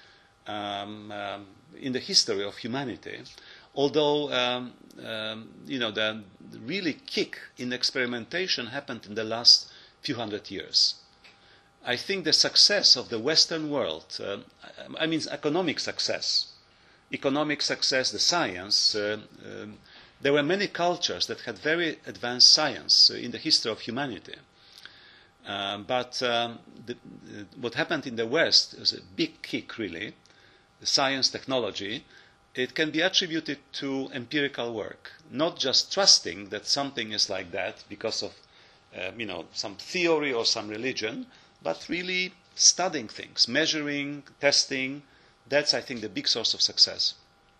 Um, um, in the history of humanity, although um, um, you know the, the really kick in experimentation happened in the last few hundred years. I think the success of the Western world, uh, I mean economic success, economic success, the science, uh, um, there were many cultures that had very advanced science uh, in the history of humanity. Uh, but um, the, uh, what happened in the West was a big kick, really. Science, technology, it can be attributed to empirical work, not just trusting that something is like that because of, uh, you know, some theory or some religion, but really studying things, measuring, testing. That's, I think, the big source of success.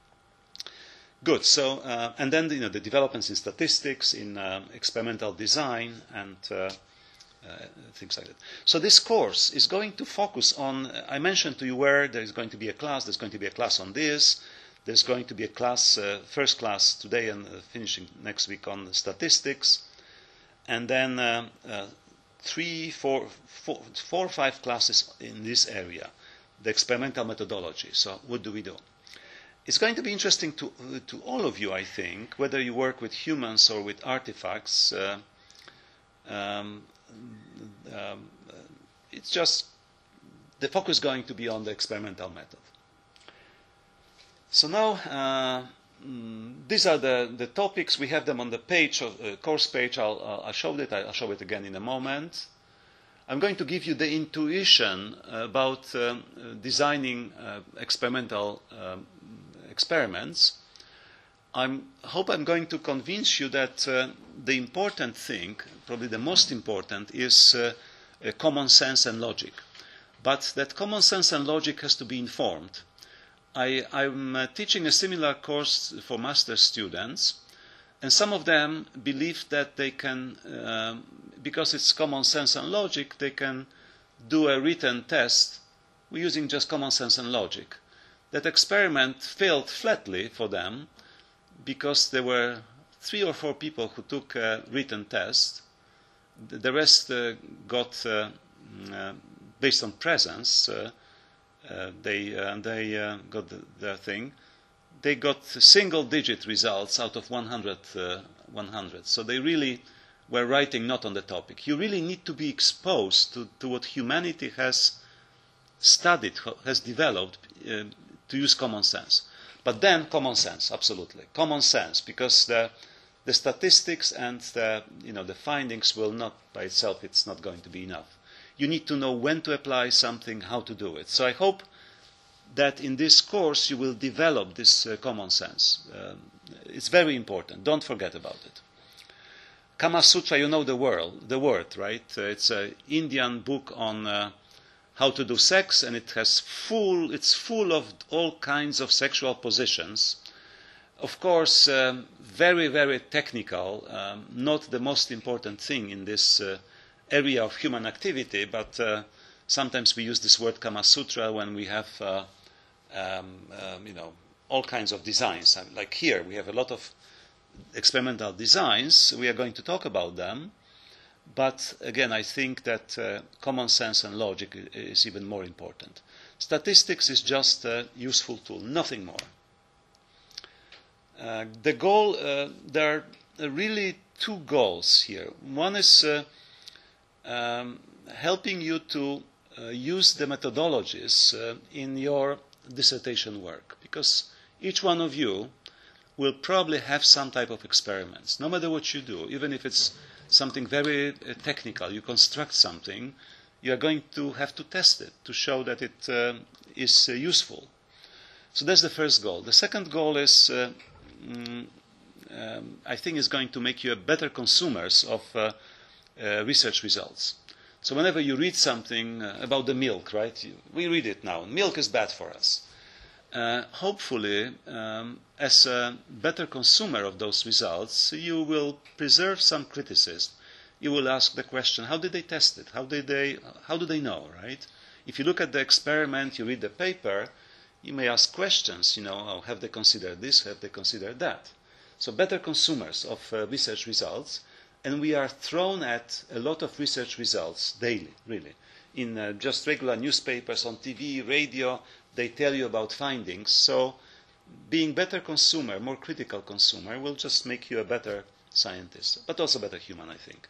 Good. So, uh, and then you know the developments in statistics, in uh, experimental design, and uh, Uh, things like that. So this course is going to focus on, uh, I mentioned to you where there is going to be a class, there's going to be a class on this, there's going to be a class, uh, first class today and uh, finishing next week on statistics, and then uh, uh, three, four, four, four or five classes in this area, the experimental methodology. So what do we do? It's going to be interesting to, uh, to all of you, I think, whether you work with humans or with artifacts. Uh, um, Um, it's just the focus is going to be on the experimental method. So now uh, mm, these are the, the topics. We have them on the page, of, uh, course page. I'll, uh, I'll show it. I'll show it again in a moment. I'm going to give you the intuition about um, designing uh, experimental um, experiments. I hope I'm going to convince you that uh, the important thing, probably the most important, is uh, uh, common sense and logic. But that common sense and logic has to be informed. I, I'm uh, teaching a similar course for master's students, and some of them believe that they can, uh, because it's common sense and logic, they can do a written test using just common sense and logic. That experiment failed flatly for them, because there were three or four people who took a written test. The rest uh, got, uh, uh, based on presence, uh, uh, they, uh, they uh, got the, their thing. they got single-digit results out of one hundred, uh, one hundred. So they really were writing not on the topic. You really need to be exposed to, to what humanity has studied, has developed, uh, to use common sense. But then common sense, absolutely. Common sense, because the, the statistics and the, you know, the findings will not, by itself, it's not going to be enough. You need to know when to apply something, how to do it. So I hope that in this course you will develop this uh, common sense. Um, it's very important. Don't forget about it. Kama Sutra, you know the word, the word, right? Uh, it's an Indian book on uh, how to do sex, and it has full, it's full of all kinds of sexual positions. Of course, um, very, very technical, um, not the most important thing in this uh, area of human activity, but uh, sometimes we use this word Kama Sutra when we have, uh, um, um, you know, all kinds of designs. Like here, we have a lot of experimental designs. We are going to talk about them. But again, I think that uh, common sense and logic is even more important. Statistics is just a useful tool, nothing more. Uh, the goal, uh, there are really two goals here. One is uh, um, helping you to uh, use the methodologies uh, in your dissertation work, because each one of you will probably have some type of experiments, no matter what you do, even if it's something very uh, technical, you construct something, you are going to have to test it to show that it uh, is uh, useful. So that's the first goal. The second goal is, uh, mm, um, I think, is going to make you a better consumers of uh, uh, research results. So whenever you read something uh, about the milk, right, you, we read it now, milk is bad for us. Uh, hopefully, um, as a better consumer of those results, you will preserve some criticism. You will ask the question, how did they test it? How did they, how do they know, right? If you look at the experiment, you read the paper, you may ask questions, you know, oh, have they considered this, have they considered that? So better consumers of uh, research results, and we are thrown at a lot of research results daily, really. In uh, just regular newspapers, on T V, radio, they tell you about findings. So being better consumer, more critical consumer, will just make you a better scientist, but also better human, I think.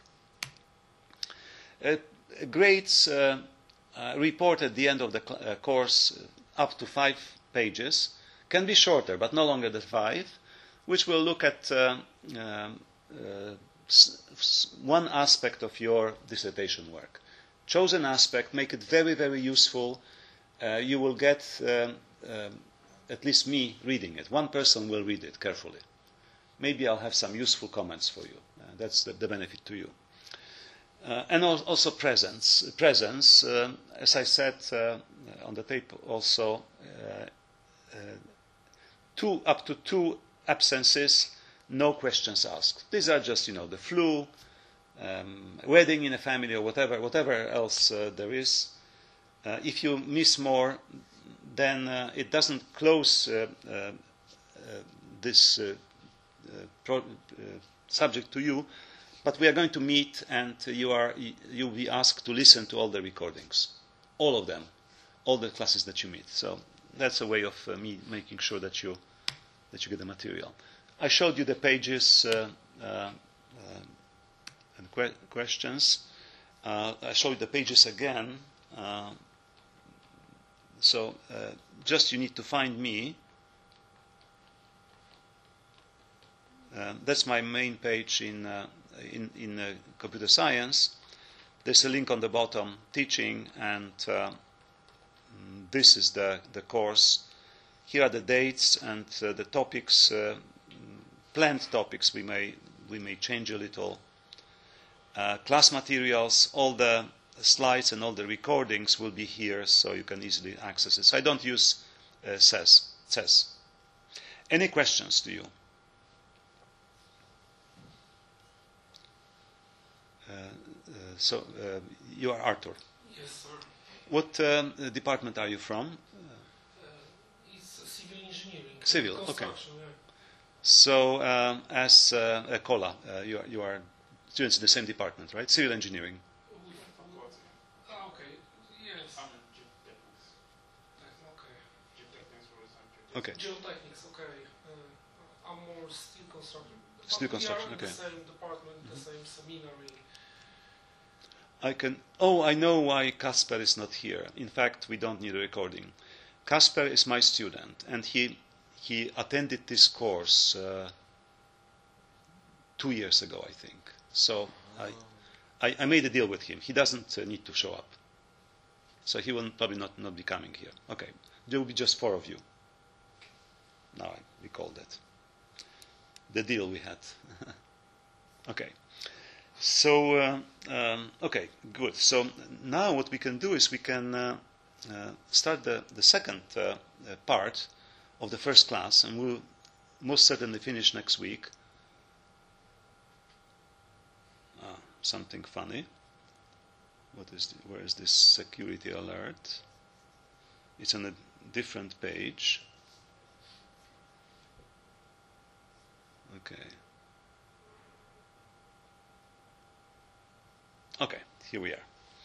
Uh, grades uh, uh, report at the end of the uh, course uh, up to five pages, can be shorter, but no longer than five, which will look at uh, um, uh, s s one aspect of your dissertation work. Chosen aspect, make it very, very useful. Uh, you will get, um, um, at least me, reading it. One person will read it carefully. Maybe I'll have some useful comments for you. Uh, that's the, the benefit to you. Uh, and al also presence. Presence, uh, as I said uh, on the tape also, uh, uh, two, up to two absences, no questions asked. These are just, you know, the flu, um, wedding in a family, or whatever, whatever else uh, there is. Uh, if you miss more, then uh, it doesn't close uh, uh, uh, this uh, uh, pro uh, subject to you, but we are going to meet, and you are you'll be asked to listen to all the recordings, all of them, all the classes that you meet. So that's a way of uh, me making sure that you that you get the material. I showed you the pages uh, uh, uh, and que questions. Uh, I showed you the pages again. Uh, So uh, just you need to find me. Uh, that's my main page in, uh, in, in uh, computer science. There's a link on the bottom, teaching, and uh, this is the, the course. Here are the dates and uh, the topics, uh, planned topics we may, we may change a little. Uh, class materials, all the slides and all the recordings will be here, so you can easily access it. So I don't use uh, C E S. C E S. Any questions to you? Uh, uh, so uh, you are Arthur. Yes, sir. What um, department are you from? Uh, it's uh, civil engineering. Civil, okay. Construction, yeah. So um, as uh, a Kola, uh, you, are, you are students in the same department, right? Civil engineering. Ah, okay. Yes. I'm in geotechnics. Okay. Geotechnics, for example. Okay. Geotechnics, okay. Uh, I'm more steel construction. But Steel construction, we are in okay. the same department, the Mm-hmm. same seminary. I can. Oh, I know why Kasper is not here. In fact, we don't need a recording. Kasper is my student, and he he attended this course uh, two years ago, I think. So I, I I made a deal with him. He doesn't uh, need to show up. So he will probably not, not be coming here. Okay, there will be just four of you. Now I recall that. The deal we had. Okay. So, uh, um, okay, good. So now what we can do is we can uh, uh, start the, the second uh, uh, part of the first class, and we'll most certainly finish next week. Ah, something funny. What is the, where is this security alert? It's on a different page. Okay. Okay, here we are.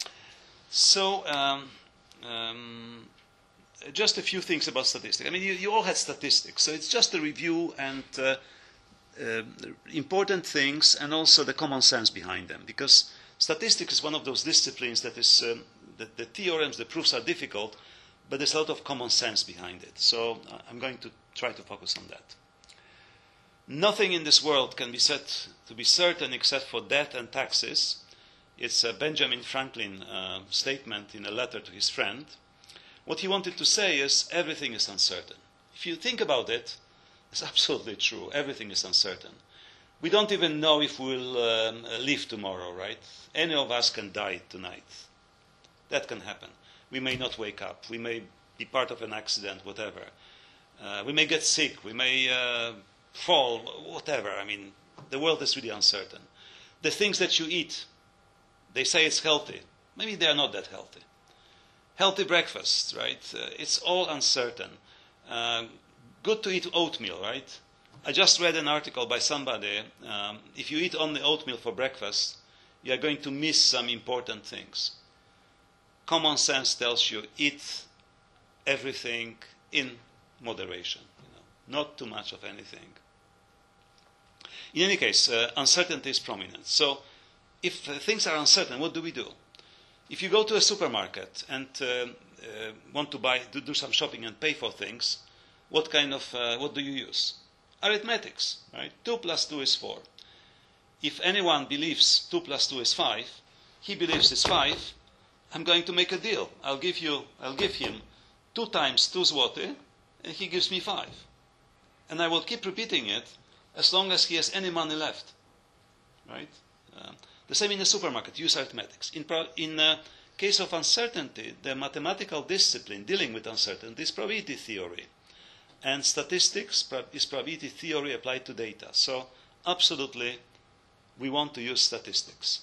So, um, um, just a few things about statistics. I mean, you, you all had statistics, so it's just a review and uh, uh, important things and also the common sense behind them. Because statistics is one of those disciplines that is, um, the, the theorems, the proofs are difficult, but there's a lot of common sense behind it. So uh, I'm going to try to focus on that. Nothing in this world can be said to be certain except for death and taxes. It's a Benjamin Franklin uh, statement in a letter to his friend. What he wanted to say is everything is uncertain. If you think about it, it's absolutely true. Everything is uncertain. We don't even know if we'll um, live tomorrow, right? Any of us can die tonight. That can happen. We may not wake up. We may be part of an accident, whatever. Uh, we may get sick. We may uh, fall, whatever. I mean, the world is really uncertain. The things that you eat, they say it's healthy. Maybe they are not that healthy. Healthy breakfast, right? Uh, it's all uncertain. Um, good to eat oatmeal, right? I just read an article by somebody. Um, if you eat only oatmeal for breakfast, you are going to miss some important things. Common sense tells you eat everything in moderation. You know, not too much of anything. In any case, uh, uncertainty is prominent. So, if uh, things are uncertain, what do we do? If you go to a supermarket and uh, uh, want to buy, to do some shopping and pay for things, what kind of, uh, what do you use? Arithmetics, right? Two plus two is four. If anyone believes two plus two is five, he believes it's five. I'm going to make a deal. I'll give you, I'll give him two times two zloty, and he gives me five. And I will keep repeating it as long as he has any money left, right? Um, The same in the supermarket, use arithmetics. In, pro- in uh, case of uncertainty, the mathematical discipline dealing with uncertainty is probability theory. And statistics is probability theory applied to data. So, absolutely, we want to use statistics.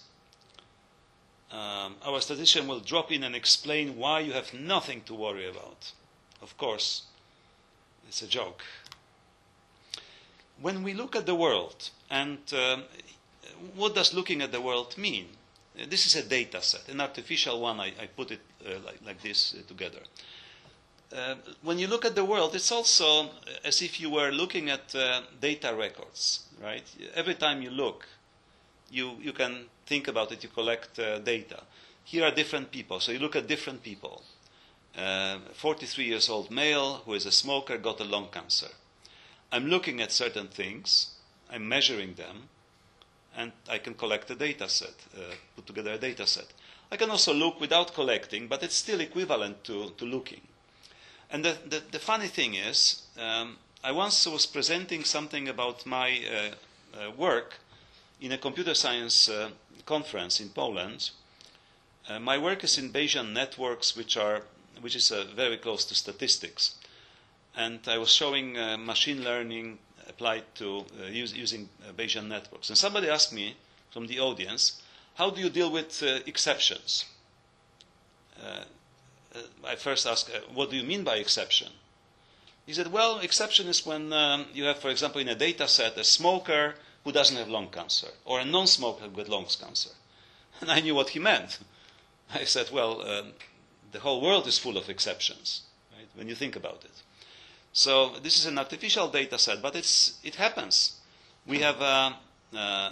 Um, our statistician will drop in and explain why you have nothing to worry about. Of course, it's a joke. When we look at the world, and um, what does looking at the world mean? Uh, this is a data set, an artificial one. I, I put it uh, like, like this uh, together. Uh, when you look at the world, it's also as if you were looking at uh, data records, right? Every time you look, you, you can think about it, you collect uh, data. Here are different people, so you look at different people. Uh, forty-three years old male who is a smoker got a lung cancer. I'm looking at certain things, I'm measuring them, and I can collect a data set, uh, put together a data set. I can also look without collecting, but it's still equivalent to, to looking. And the, the, the funny thing is, um, I once was presenting something about my uh, uh, work in a computer science uh, conference in Poland. Uh, my work is in Bayesian networks, which are which is uh, very close to statistics. And I was showing uh, machine learning applied to uh, use, using uh, Bayesian networks. And somebody asked me from the audience, how do you deal with uh, exceptions? Uh, uh, I first asked, uh, what do you mean by exception? He said, well, exception is when um, you have, for example, in a data set, a smoker who doesn't have lung cancer, or a non-smoker with lung cancer. And I knew what he meant. I said, well, um, the whole world is full of exceptions, right, when you think about it. So this is an artificial data set, but it's, it happens. We have, uh, uh,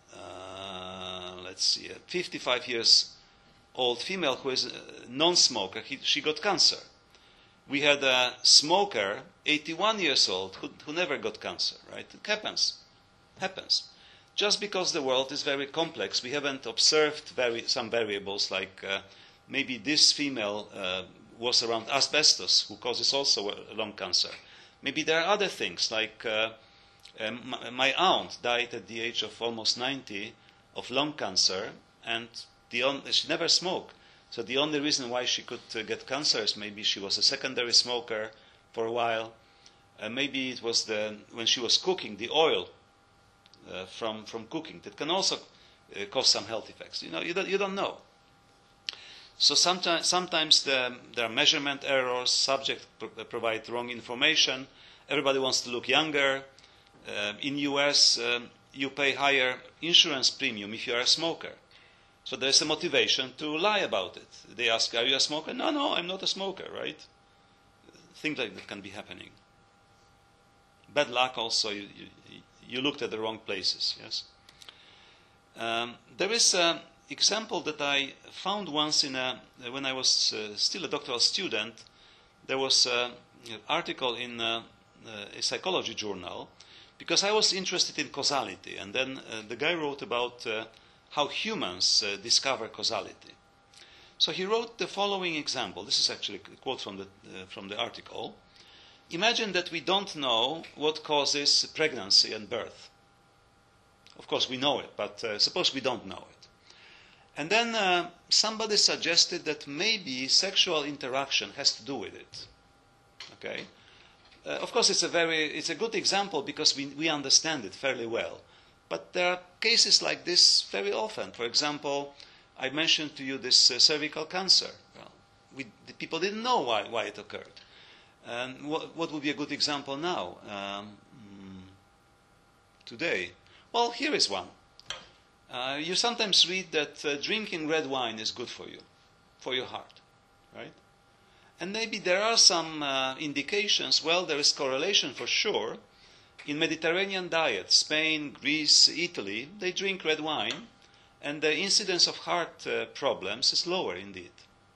uh, let's see, a fifty-five years old female who is a non-smoker. He, she got cancer. We had a smoker, eighty-one years old, who, who never got cancer, right? It happens. Happens. Just because the world is very complex, we haven't observed vari- some variables like uh, maybe this female uh, was around asbestos, who causes also lung cancer. Maybe there are other things, like uh, um, my aunt died at the age of almost ninety of lung cancer, and the on- she never smoked. So the only reason why she could uh, get cancer is maybe she was a secondary smoker for a while. Uh, maybe it was the when she was cooking, the oil uh, from, from cooking. That can also uh, cause some health effects. You know, you don't, you don't know. So sometimes, sometimes the, there are measurement errors, subjects pro- provide wrong information, everybody wants to look younger. Uh, in U S, um, you pay higher insurance premium if you are a smoker. So there's a motivation to lie about it. They ask, are you a smoker? No, no, I'm not a smoker, right? Things like that can be happening. Bad luck also, you, you, you looked at the wrong places, yes? Um, there is an example that I found once in a, when I was uh, still a doctoral student. There was an article in a, a psychology journal because I was interested in causality. And then uh, the guy wrote about uh, how humans uh, discover causality. So he wrote the following example. This is actually a quote from the, uh, from the article. Imagine that we don't know what causes pregnancy and birth. Of course, we know it, but uh, suppose we don't know it. And then uh, somebody suggested that maybe sexual interaction has to do with it. Okay? Uh, of course, it's a very, it's a good example because we, we understand it fairly well. But there are cases like this very often. For example, I mentioned to you this uh, cervical cancer. Well, we, the people didn't know why, why it occurred. And what, what would be a good example now, um, today? Well, here is one. Uh, you sometimes read that uh, drinking red wine is good for you, for your heart, right? And maybe there are some uh, indications, well, there is correlation for sure. In Mediterranean diet, Spain, Greece, Italy, they drink red wine, and the incidence of heart uh, problems is lower indeed.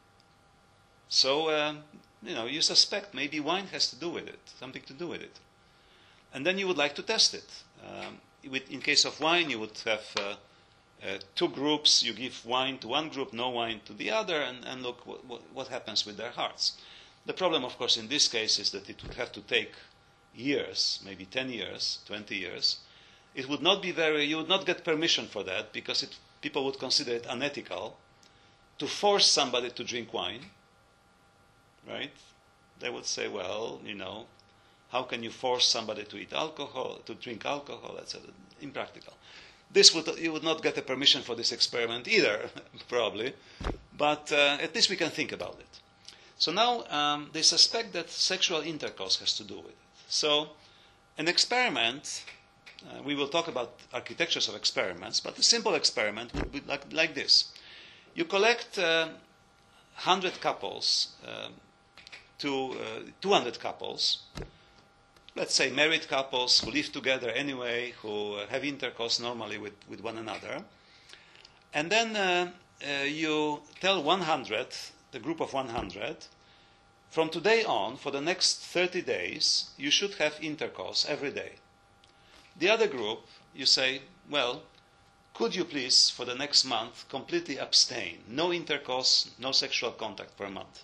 So, uh, you know, you suspect maybe wine has to do with it, something to do with it. And then you would like to test it. Um, with, in case of wine, you would have uh, uh, two groups. You give wine to one group, no wine to the other, and, and look what, what, what happens with their hearts. The problem, of course, in this case is that it would have to take years, maybe ten years, twenty years. It would not be very, you would not get permission for that because it, people would consider it unethical to force somebody to drink wine, right? They would say, well, you know, how can you force somebody to eat alcohol, to drink alcohol, et cetera? Impractical. This would, you would not get a permission for this experiment either, probably, but uh, at least we can think about it. So now um, they suspect that sexual intercourse has to do with it. So an experiment, uh, we will talk about architectures of experiments, but a simple experiment would be like, like this. You collect uh, one hundred couples, uh, to uh, two hundred couples, let's say married couples who live together anyway, who uh, have intercourse normally with, with one another. And then uh, uh, you tell one hundred, the group of one hundred, from today on, for the next thirty days, you should have intercourse every day. The other group, you say, well, could you please, for the next month, completely abstain? No intercourse, no sexual contact for a month.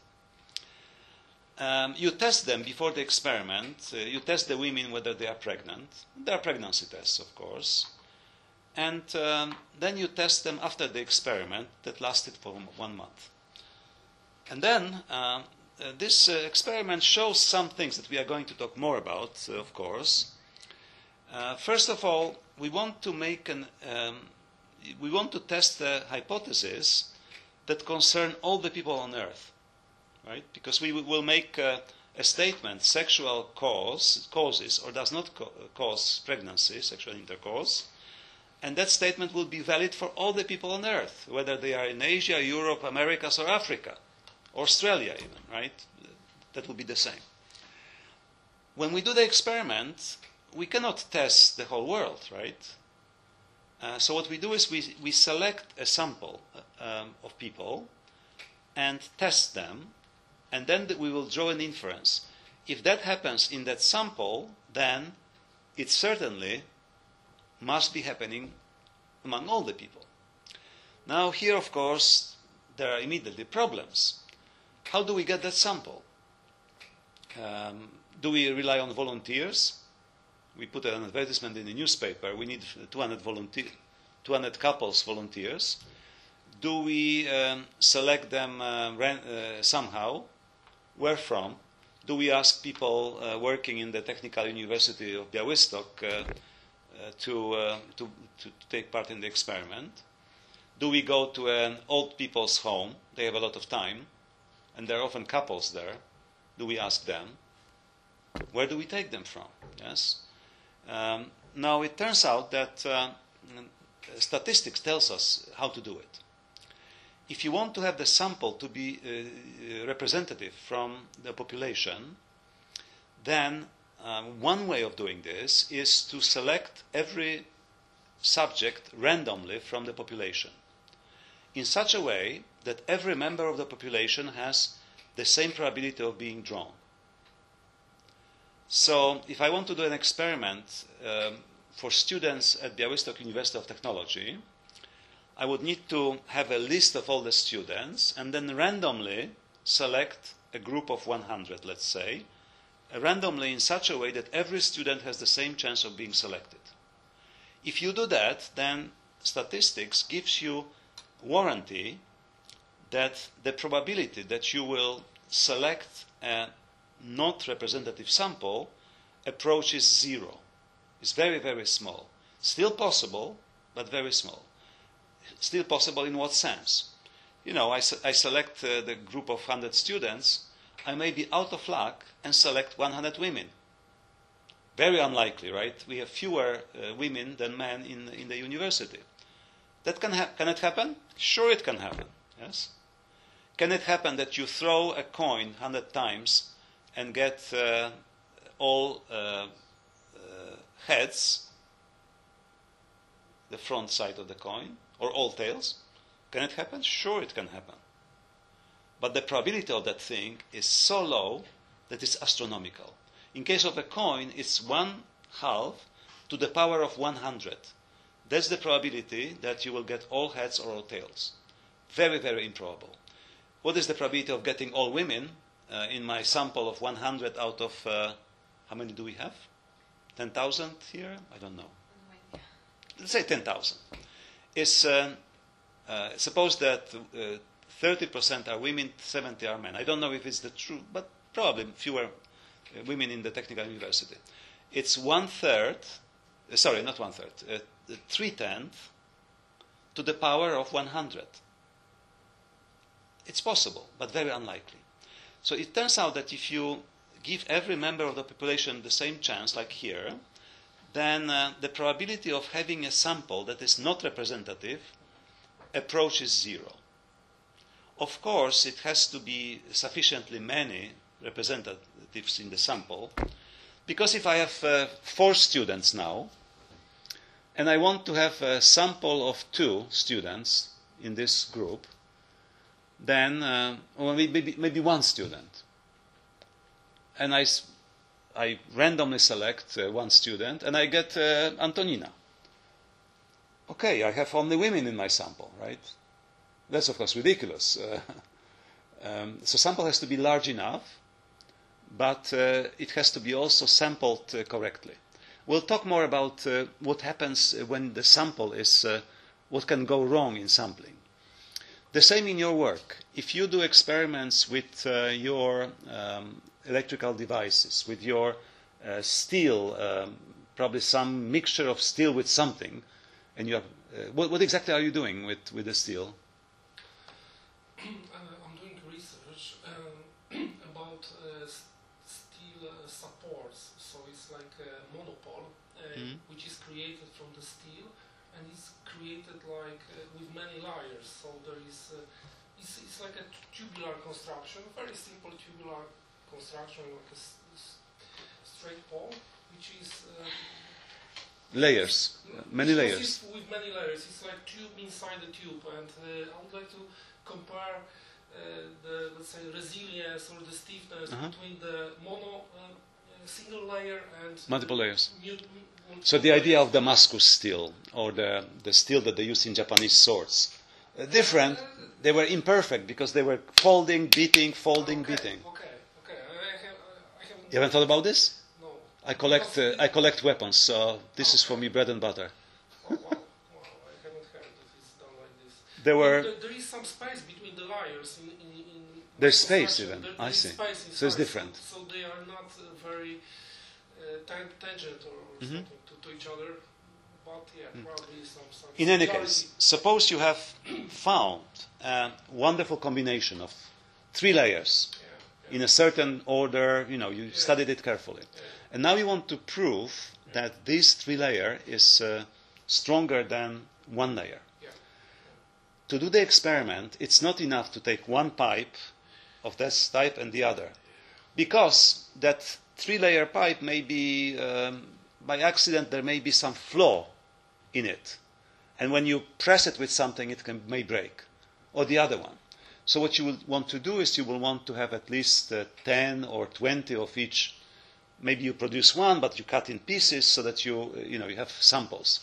Um, you test them before the experiment. Uh, you test the women whether they are pregnant. There are pregnancy tests, of course. And um, then you test them after the experiment that lasted for one month. And then uh, uh, this uh, experiment shows some things that we are going to talk more about, uh, of course. Uh, first of all, we want to make an, um, we want to test the hypothesis that concern all the people on Earth. Right? Because we will make uh, a statement, sexual cause, causes or does not co- cause pregnancy, sexual intercourse, and that statement will be valid for all the people on Earth, whether they are in Asia, Europe, Americas, or Africa, or Australia even, right? That will be the same. when we do the experiment, we cannot test the whole world, right? Uh, so what we do is we, we select a sample um, of people and test them, and then we will draw an inference. If that happens in that sample, then it certainly must be happening among all the people. Now here, of course, there are immediately problems. How do we get that sample? Um, do we rely on volunteers? We put an advertisement in the newspaper. We need two hundred, volunteer, two hundred couples volunteers. Do we um, select them uh, ran, uh, somehow? Where from? Do we ask people uh, working in the Technical University of Białystok uh, uh, to, uh, to, to take part in the experiment? Do we go to an old people's home? They have a lot of time, and there are often couples there. Do we ask them? Where do we take them from? Yes. Um, now it turns out that uh, statistics tells us how to do it. If you want to have the sample to be uh, representative from the population, then um, one way of doing this is to select every subject randomly from the population in such a way that every member of the population has the same probability of being drawn. So if I want to do an experiment um, for students at Białystok University of Technology, I would need to have a list of all the students and then randomly select a group of one hundred, let's say, uh, randomly in such a way that every student has the same chance of being selected. If you do that, then statistics gives you warranty that the probability that you will select a not representative sample approaches zero. It's very, very small. Still possible, but very small. Still possible in what sense? You know, I, I select uh, the group of one hundred students, I may be out of luck and select one hundred women. Very unlikely, right? We have fewer uh, women than men in, in the university. That can, ha- can it happen? Sure it can happen, yes? Can it happen that you throw a coin one hundred times and get uh, all uh, uh, heads, the front side of the coin, or all tails? Can it happen? Sure it can happen. But the probability of that thing is so low that it's astronomical. In case of a coin, it's one half to the power of one hundred. That's the probability that you will get all heads or all tails. Very, very improbable. What is the probability of getting all women uh, in my sample of one hundred out of, uh, how many do we have? ten thousand here? I don't know. Let's say ten thousand. Is, uh, uh, suppose that uh, thirty percent are women, seventy are men. I don't know if it's the truth, but probably fewer uh, women in the technical university. It's one third, uh, sorry, not one third, uh, three tenths to the power of one hundred. It's possible, but very unlikely. So it turns out that if you give every member of the population the same chance, like here, then uh, the probability of having a sample that is not representative approaches zero. Of course, it has to be sufficiently many representatives in the sample, because if I have uh, four students now, and I want to have a sample of two students in this group, then, uh, or maybe, maybe one student, and I, I randomly select uh, one student, and I get uh, Antonina. Okay, I have only women in my sample, right? That's, of course, ridiculous. Uh, um, so sample has to be large enough, but uh, it has to be also sampled uh, correctly. We'll talk more about uh, what happens when the sample is, uh, what can go wrong in sampling. The same in your work. If you do experiments with uh, your um, electrical devices, with your uh, steel, um, probably some mixture of steel with something, and you have, uh, what, what exactly are you doing with, with the steel? uh, I'm doing research um, about uh, steel uh, supports. So it's like a monopole, uh, mm-hmm. which is created from the steel, and it's created like uh, with many layers. So there is, uh, it's, it's like a tubular construction, very simple tubular construction, like a s- s- straight pole, which is um, Layers, many which layers. consists with many layers. It's like tube inside the tube, and uh, I would like to compare uh, the, let's say, resilience or the stiffness Uh-huh. between the mono uh, single layer and Multiple layers. mu- mu- So the idea of Damascus steel, or the, the steel that they use in Japanese swords, uh, different. They were imperfect because they were folding, beating, folding, okay, beating. Okay, okay. I, have, I haven't. You haven't thought about this? No. I collect, uh, Because I collect weapons, so this is for me bread and butter. Oh, wow, wow, I haven't heard that it's done like this. There were. There, there is some space between the layers in, in, in There's space construction. even. There, I there is see. space So it's inside, different. So, so they are not uh, very uh, tan- tangent or, or Mhm. something to, to each other. But yeah, probably some, some In any similarity. case, suppose you have found a wonderful combination of three layers Yeah, yeah, in a certain order, you know, you Yeah. studied it carefully. yeah. And now you want to prove that this three layer is uh, stronger than one layer. Yeah. To do the experiment, it's not enough to take one pipe of this type and the other, because that three layer pipe may be, um, by accident, there may be some flaw in it. And when you press it with something, it can, may break. Or the other one. So what you will want to do is you will want to have at least uh, ten or twenty of each. Maybe you produce one, but you cut in pieces so that you, uh, you know, you have samples.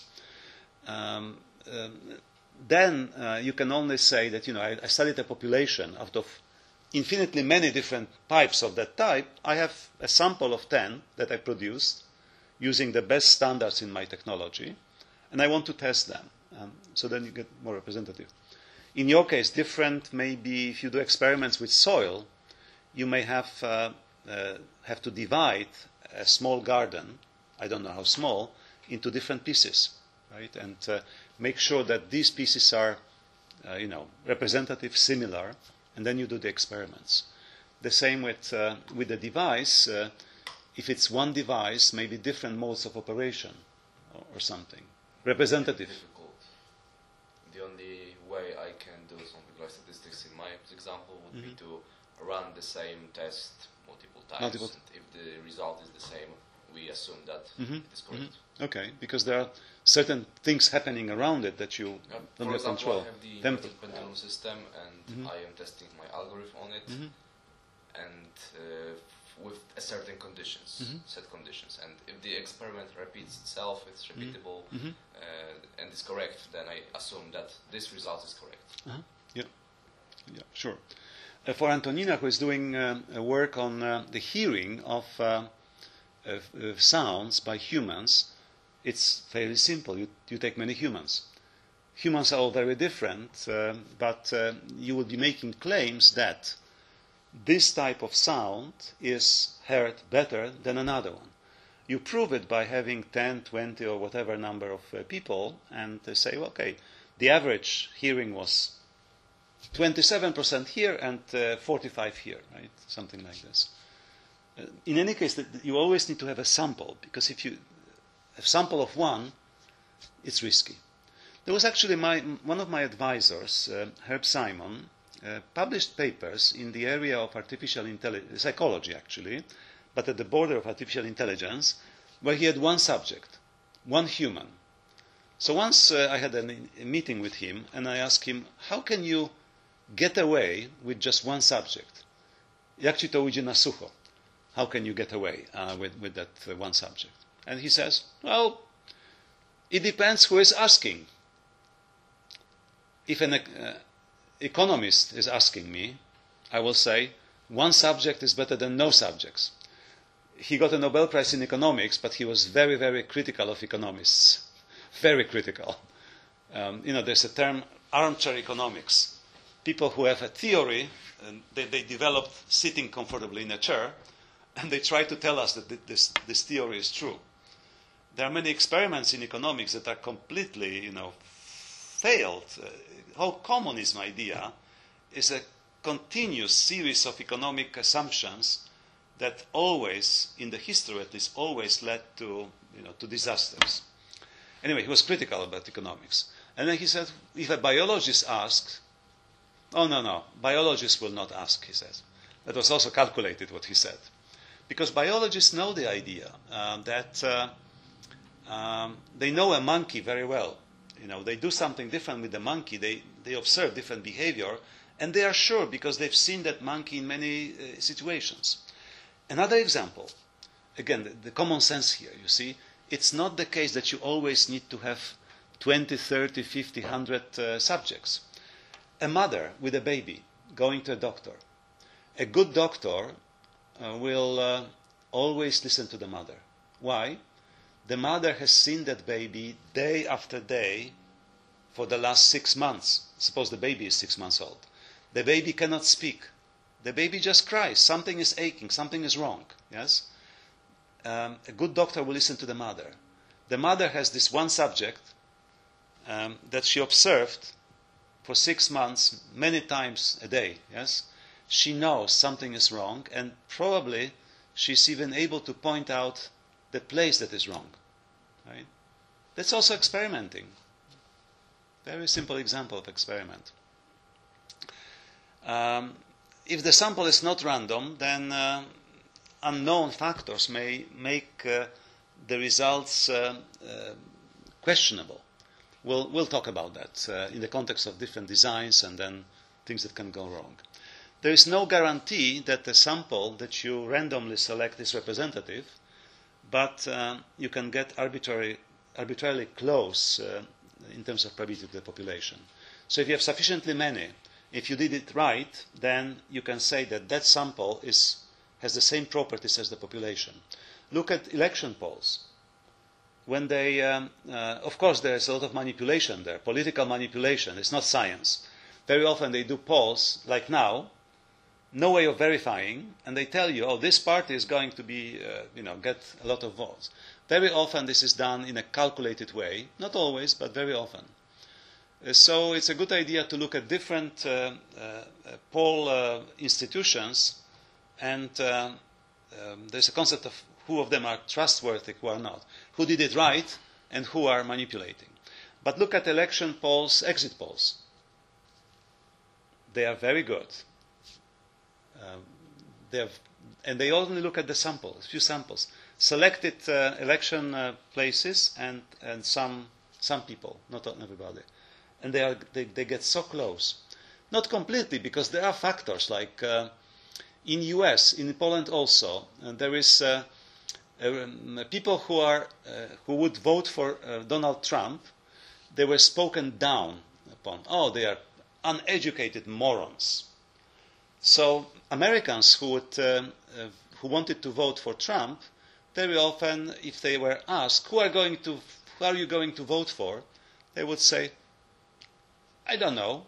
Um, um, then uh, you can only say that, you know, I, I studied a population out of infinitely many different pipes of that type. I have a sample of ten that I produced using the best standards in my technology, and I want to test them. Um, so then you get more representative. In your case, different maybe if you do experiments with soil, you may have uh, uh, have to divide a small garden, I don't know how small, into different pieces, right? And uh, make sure that these pieces are, uh, you know, representative, similar, and then you do the experiments. The same with uh, with the device. Uh, if it's one device, maybe different modes of operation or, or something. Representative. Difficult. The only way I can do something like statistics in my example would Mhm. be to run the same test multiple times. Multiple And if the result is the same, we assume that Mhm. it is correct. Okay, because there are certain things happening around it that you Yeah, don't for have example, control. I have the Them- inverted pendulum system, and Mhm. I am testing my algorithm on it, Mhm. and uh, with a certain conditions, Mhm. set conditions. And if the experiment repeats itself, it's repeatable, Mhm. uh, and is correct, then I assume that this result is correct. Uh-huh. Yeah, yeah, sure. Uh, for Antonina, who is doing uh, a work on uh, the hearing of uh, uh, uh, sounds by humans, it's fairly simple. You, you take many humans. Humans are all very different, uh, but uh, you will be making claims that this type of sound is heard better than another one. You prove it by having ten, twenty, or whatever number of uh, people, and they say, well, okay, the average hearing was twenty-seven percent here and uh, forty-five here, right? Something like this. Uh, in any case, th- you always need to have a sample, because if you have a sample of one, it's risky. There was actually my, one of my advisors, uh, Herb Simon, uh, published papers in the area of artificial intelligence, psychology actually, but at the border of artificial intelligence, where he had one subject, one human. So once uh, I had an, a meeting with him, and I asked him, how can you get away with just one subject? Jak ci to ujdzie na sucho? How can you get away uh, with, with that uh, one subject? And he says, well, it depends who is asking. If an uh, economist is asking me, I will say, one subject is better than no subjects. He got a Nobel Prize in economics, but he was very, very critical of economists. Very critical. Um, you know, there's a term, armchair economics. People who have a theory, and they, they developed sitting comfortably in a chair, and they try to tell us that this, this theory is true. There are many experiments in economics that are completely, you know, failed. Uh, whole communism idea is a continuous series of economic assumptions that always, in the history at least, always led to, you know, to disasters. Anyway, he was critical about economics. And then he said, if a biologist asks, oh, no, no, biologists will not ask, he says. That was also calculated, what he said. Because biologists know the idea uh, that uh, um, they know a monkey very well. You know, they do something different with the monkey. They, they observe different behavior, and they are sure because they've seen that monkey in many uh, situations. Another example, again, the, the common sense here, you see, it's not the case that you always need to have twenty, thirty, fifty, one hundred uh, subjects. A mother with a baby going to a doctor. A good doctor uh, will uh, always listen to the mother. Why? The mother has seen that baby day after day for the last six months. Suppose the baby is six months old. The baby cannot speak. The baby just cries. Something is aching. Something is wrong. Yes? Um, a good doctor will listen to the mother. The mother has this one subject um, that she observed for six months, many times a day. Yes? She knows something is wrong, and probably she's even able to point out the place that is wrong. Right? That's also experimenting. Very simple example of experiment. Um, if the sample is not random, then uh, unknown factors may make uh, the results uh, uh, questionable. We'll, we'll talk about that uh, in the context of different designs and then things that can go wrong. There is no guarantee that the sample that you randomly select is representative, but uh, you can get arbitrary, arbitrarily close uh, in terms of probability to the population. So if you have sufficiently many, if you did it right, then you can say that that sample is, has the same properties as the population. Look at election polls. When they, um, uh, of course, there is a lot of manipulation there, political manipulation. It's not science. Very often they do polls, like now, no way of verifying, and they tell you, oh, this party is going to be, uh, you know, get a lot of votes. Very often this is done in a calculated way. Not always, but very often. Uh, so it's a good idea to look at different uh, uh, poll uh, institutions, and uh, um, there's a concept of who of them are trustworthy, who are not. Who did it right, and who are manipulating. But look at election polls, exit polls. They are very good. Um, they have, and they only look at the samples, a few samples. Selected uh, election uh, places and, and some, some people, not everybody. And they, are, they, they get so close. Not completely, because there are factors like uh, in U S, in Poland also, and there is uh, um, people who, are, uh, who would vote for uh, Donald Trump, they were spoken down upon. Oh, they are uneducated morons. So Americans who, would, uh, uh, who wanted to vote for Trump, very often, if they were asked, who are, going to, who are you going to vote for, they would say, I don't know.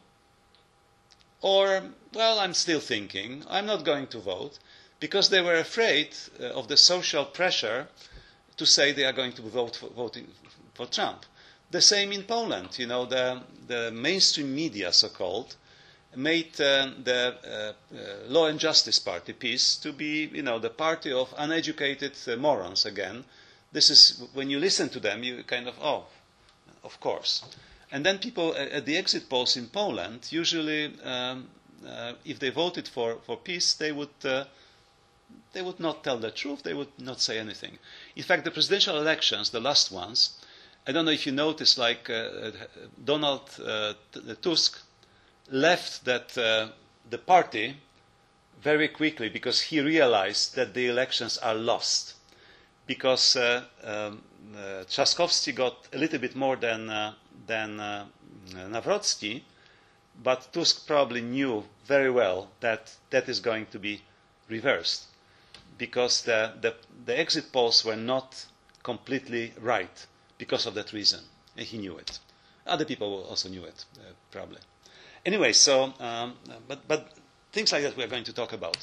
Or, well, I'm still thinking, I'm not going to vote, because they were afraid uh, of the social pressure to say they are going to vote for, voting for Trump. The same in Poland. You know, the, the mainstream media, so-called, made uh, the uh, uh, Law and Justice Party, PiS, to be, you know, the party of uneducated uh, morons again. This is, when you listen to them, you kind of, oh, of course. And then people at the exit polls in Poland, usually, um, uh, if they voted for, for PiS, they would, uh, they would not tell the truth, they would not say anything. In fact, the presidential elections, the last ones, I don't know if you noticed, like uh, Donald uh, Tusk left that uh, the party very quickly because he realized that the elections are lost. Because uh, um, uh, Trzaskowski got a little bit more than, uh, than uh, Nawrocki, but Tusk probably knew very well that that is going to be reversed because the, the, the exit polls were not completely right because of that reason. And he knew it. Other people also knew it, uh, probably. Anyway, so, um, but, but things like that we are going to talk about.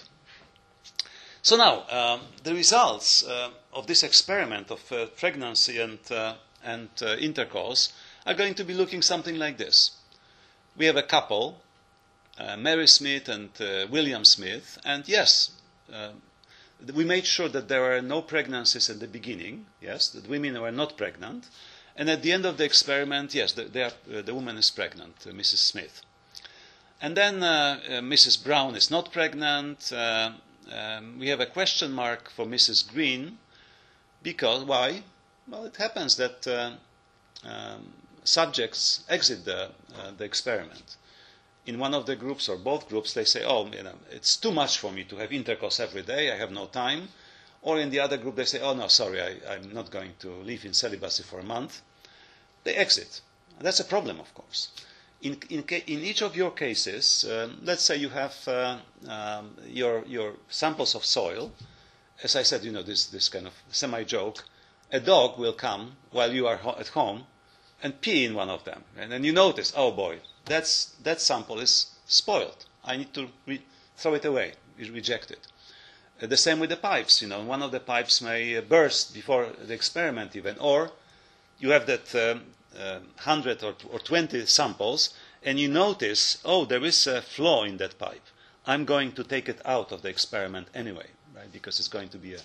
So now, um, the results uh, of this experiment of uh, pregnancy and, uh, and uh, intercourse are going to be looking something like this. We have a couple, uh, Mary Smith and uh, William Smith, and yes, uh, we made sure that there were no pregnancies at the beginning, yes, that women were not pregnant, and at the end of the experiment, yes, the, they are, uh, the woman is pregnant, uh, Missus Smith. And then uh, uh, Missus Brown is not pregnant, uh, um, we have a question mark for Missus Green, because, why? Well, it happens that uh, um, subjects exit the, uh, the experiment. In one of the groups or both groups, they say, oh, you know, it's too much for me to have intercourse every day, I have no time. Or in the other group, they say, oh, no, sorry, I, I'm not going to live in celibacy for a month. They exit. That's a problem, of course. In, in, in each of your cases, um, let's say you have uh, um, your, your samples of soil. As I said, you know, this, this kind of semi-joke. A dog will come while you are ho- at home and pee in one of them. And then you notice, oh boy, that's, that sample is spoiled. I need to re- throw it away, reject it. Uh, the same with the pipes. You know, one of the pipes may uh, burst before the experiment even, or you have that um, uh, one hundred or, or twenty samples, and you notice, oh, there is a flaw in that pipe. I'm going to take it out of the experiment anyway, right? Because it's going to be a...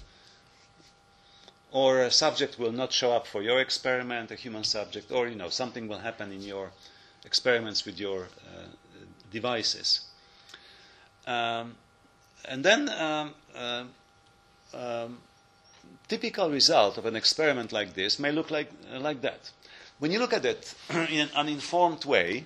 Or a subject will not show up for your experiment, a human subject, or, you know, something will happen in your experiments with your uh, devices. Um, and then, um, uh, um, typical result of an experiment like this may look like, uh, like that. When you look at it in an uninformed way,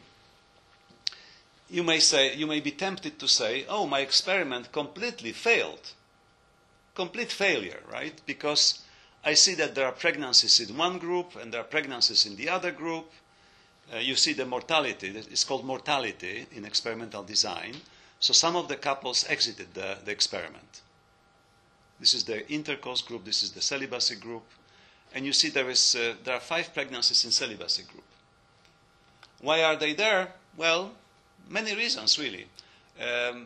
you may say, you may be tempted to say, oh, my experiment completely failed. Complete failure, right? Because I see that there are pregnancies in one group and there are pregnancies in the other group. Uh, you see the mortality. It's called mortality in experimental design. So some of the couples exited the, the experiment. This is the intercourse group. This is the celibacy group. And you see there is uh, there are five pregnancies in celibacy group. Why are they there? Well, many reasons, really. Um,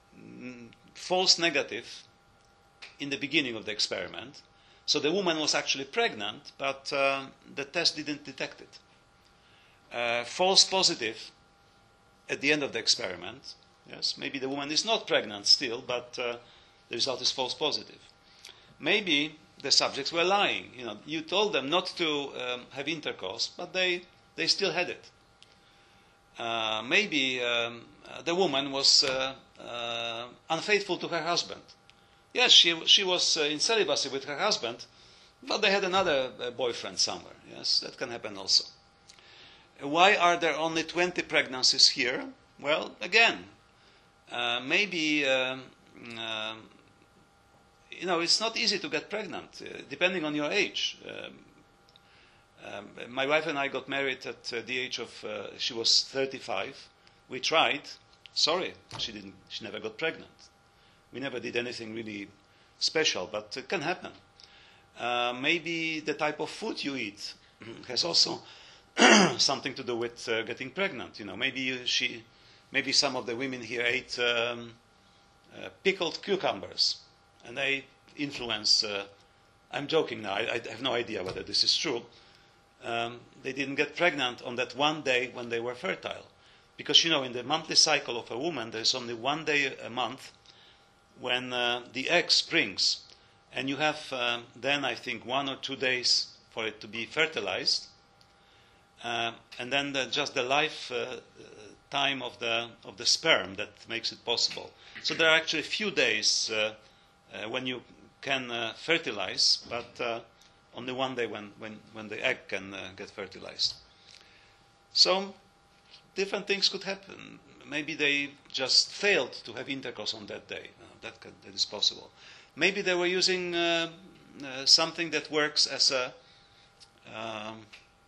false negative in the beginning of the experiment. So the woman was actually pregnant, but uh, the test didn't detect it. Uh, false positive at the end of the experiment. Yes, maybe the woman is not pregnant still, but uh, the result is false positive. Maybe the subjects were lying. You know, you told them not to um, have intercourse, but they, they still had it. Uh, maybe um, the woman was uh, uh, unfaithful to her husband. Yes, she, she was uh, in celibacy with her husband, but they had another uh, boyfriend somewhere. Yes, that can happen also. Why are there only twenty pregnancies here? Well, again, uh, maybe, um, uh, you know, it's not easy to get pregnant, uh, depending on your age. Um, um, my wife and I got married at uh, the age of, uh, she was thirty-five. We tried. Sorry, she didn't. She never got pregnant. We never did anything really special, but it can happen. Uh, maybe the type of food you eat has also something to do with uh, getting pregnant. You know, maybe you, she, maybe some of the women here ate um, uh, pickled cucumbers, and they influence. Uh, I'm joking now. I, I have no idea whether this is true. Um, they didn't get pregnant on that one day when they were fertile, because you know, in the monthly cycle of a woman, there is only one day a month when uh, the egg springs, and you have uh, then, I think, one or two days for it to be fertilized, uh, and then the, just the life uh, time of the of the sperm that makes it possible. So there are actually few days uh, uh, when you can uh, fertilize, but uh, only one day when, when, when the egg can uh, get fertilized. So different things could happen. Maybe they just failed to have intercourse on that day. Uh, that, could, that is possible. Maybe they were using uh, uh, something that works as a, um,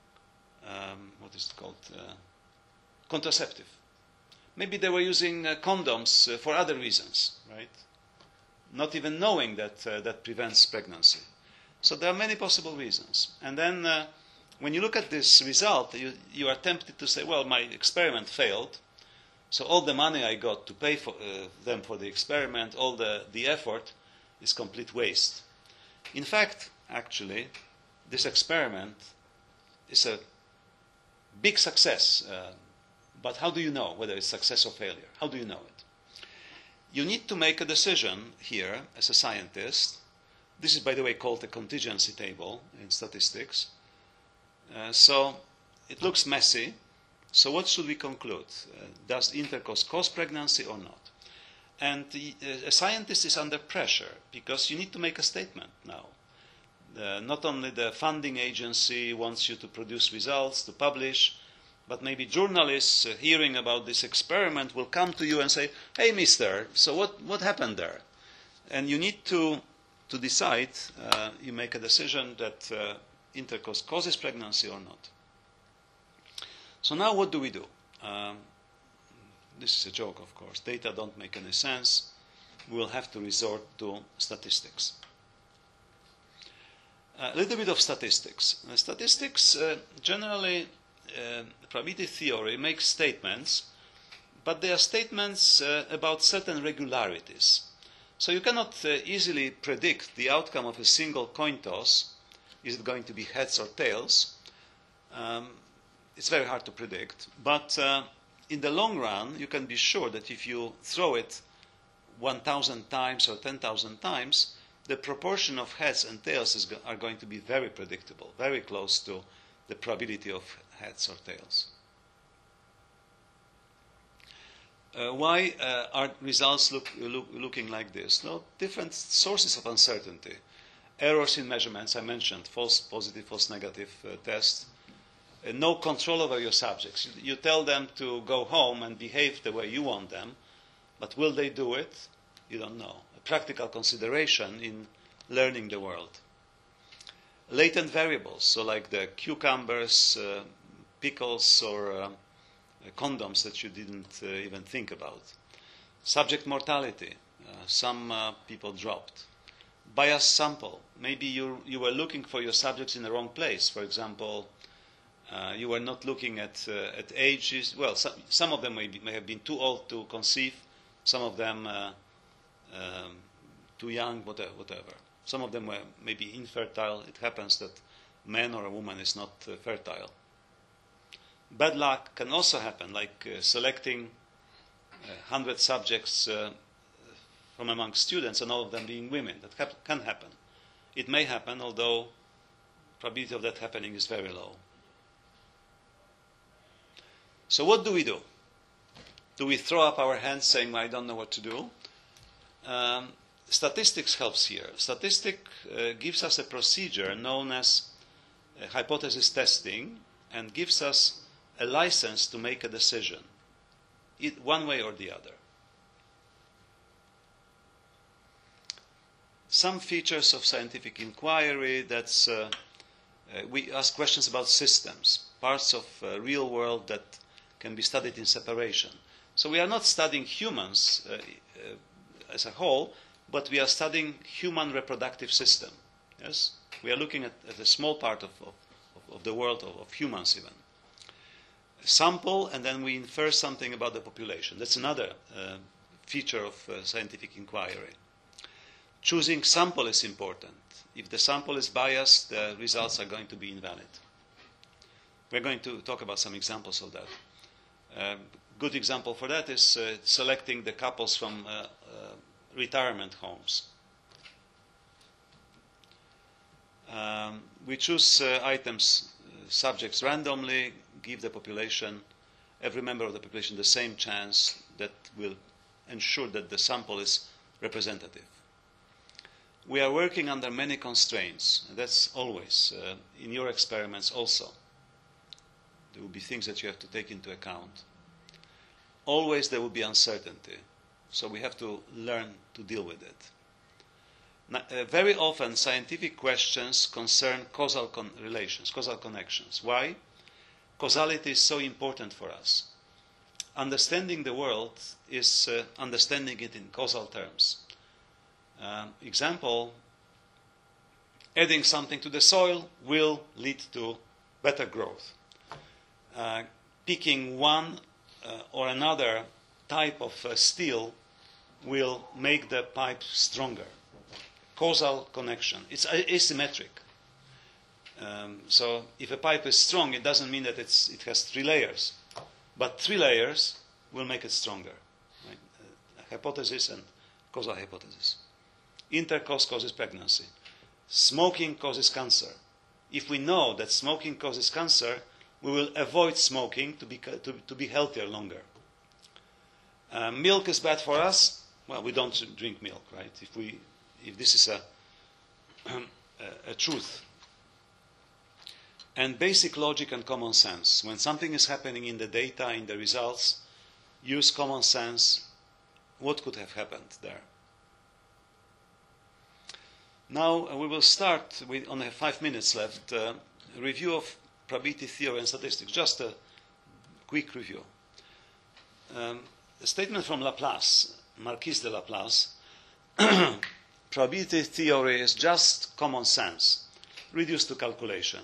um, what is it called, uh, contraceptive. Maybe they were using uh, condoms uh, for other reasons, right? Not even knowing that uh, that prevents pregnancy. So there are many possible reasons. And then uh, when you look at this result, you, you are tempted to say, well, my experiment failed. So all the money I got to pay for uh, them for the experiment, all the, the effort, is complete waste. In fact, actually, this experiment is a big success. Uh, but how do you know whether it's success or failure? How do you know it? You need to make a decision here as a scientist. This is, by the way, called a contingency table in statistics. Uh, so it looks messy. So what should we conclude? Uh, does intercourse cause pregnancy or not? and the, uh, a scientist is under pressure because you need to make a statement now. Uh, not only the funding agency wants you to produce results, to publish, but maybe journalists uh, hearing about this experiment will come to you and say, hey, mister, so what, what happened there? And you need to, to decide, uh, you make a decision that uh, intercourse causes pregnancy or not. So now what do we do? Um, this is a joke, of course. Data don't make any sense. We'll have to resort to statistics. A little bit of statistics. Uh, statistics uh, generally, uh, probability theory makes statements, but they are statements uh, about certain regularities. So you cannot uh, easily predict the outcome of a single coin toss. Is it going to be heads or tails? Um, it's very hard to predict, but uh, in the long run, you can be sure that if you throw it one thousand times or ten thousand times, the proportion of heads and tails is go are going to be very predictable, very close to the probability of heads or tails. Uh, why uh, are results look, look, looking like this? No, different sources of uncertainty. Errors in measurements, I mentioned, false positive, false negative uh, tests. Uh, no control over your subjects. You, you tell them to go home and behave the way you want them, but will they do it? You don't know. A practical consideration in learning the world. Latent variables, so like the cucumbers, uh, pickles, or uh, condoms that you didn't uh, even think about. Subject mortality, uh, some uh, people dropped. Bias sample, maybe you, you were looking for your subjects in the wrong place. For example, uh, you were not looking at, uh, at ages. Well, some, some of them may, be, may have been too old to conceive, some of them uh, um, too young, whatever, whatever. Some of them were maybe infertile. It happens that a man or a woman is not uh, fertile. Bad luck can also happen, like uh, selecting uh, one hundred subjects uh, from among students and all of them being women. That hap can happen. It may happen, although probability of that happening is very low. So what do we do? Do we throw up our hands saying, I don't know what to do? Um, statistics helps here. Statistic uh, gives us a procedure known as uh, hypothesis testing and gives us a license to make a decision, it, one way or the other. Some features of scientific inquiry, that's, uh, uh, we ask questions about systems, parts of uh, real world that can be studied in separation. So we are not studying humans uh, uh, as a whole, but we are studying human reproductive system. Yes, we are looking at, at a small part of, of, of the world of, of humans even. Sample, and then we infer something about the population. That's another uh, feature of uh, scientific inquiry. Choosing sample is important. If the sample is biased, the results are going to be invalid. We're going to talk about some examples of that. A uh, good example for that is uh, selecting the couples from uh, uh, retirement homes. Um, we choose uh, items, uh, subjects randomly, give the population, every member of the population, the same chance that will ensure that the sample is representative. We are working under many constraints, and that's always, uh, in your experiments also. There will be things that you have to take into account. Always there will be uncertainty, so we have to learn to deal with it. Now, uh, very often scientific questions concern causal con relations, causal connections. Why? Causality is so important for us. Understanding the world is uh, understanding it in causal terms. Uh, example, adding something to the soil will lead to better growth. Uh, picking one uh, or another type of uh, steel will make the pipe stronger. Causal connection. It's asymmetric. Um, so if a pipe is strong, it doesn't mean that it's, it has three layers. But three layers will make it stronger. Right? A hypothesis and causal hypothesis. Intercourse causes pregnancy. Smoking causes cancer. If we know that smoking causes cancer, we will avoid smoking to be, to, to be healthier longer. Uh, milk is bad for us. well, we don't drink milk, right? If we, if this is a, a, a truth. And basic logic and common sense. When something is happening in the data, in the results, use common sense. What could have happened there? Now uh, we will start with, only have five minutes left, uh, a review of probability theory and statistics. Just a quick review. Um, a statement from Laplace, Marquis de Laplace, probability theory is just common sense, reduced to calculation.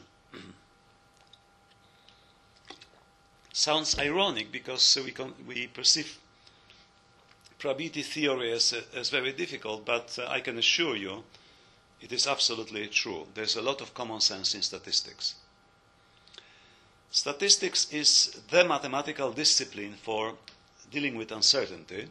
Sounds ironic because we, con we perceive probability theory as, uh, as very difficult, but uh, I can assure you it is absolutely true. There's a lot of common sense in statistics. Statistics is the mathematical discipline for dealing with uncertainty,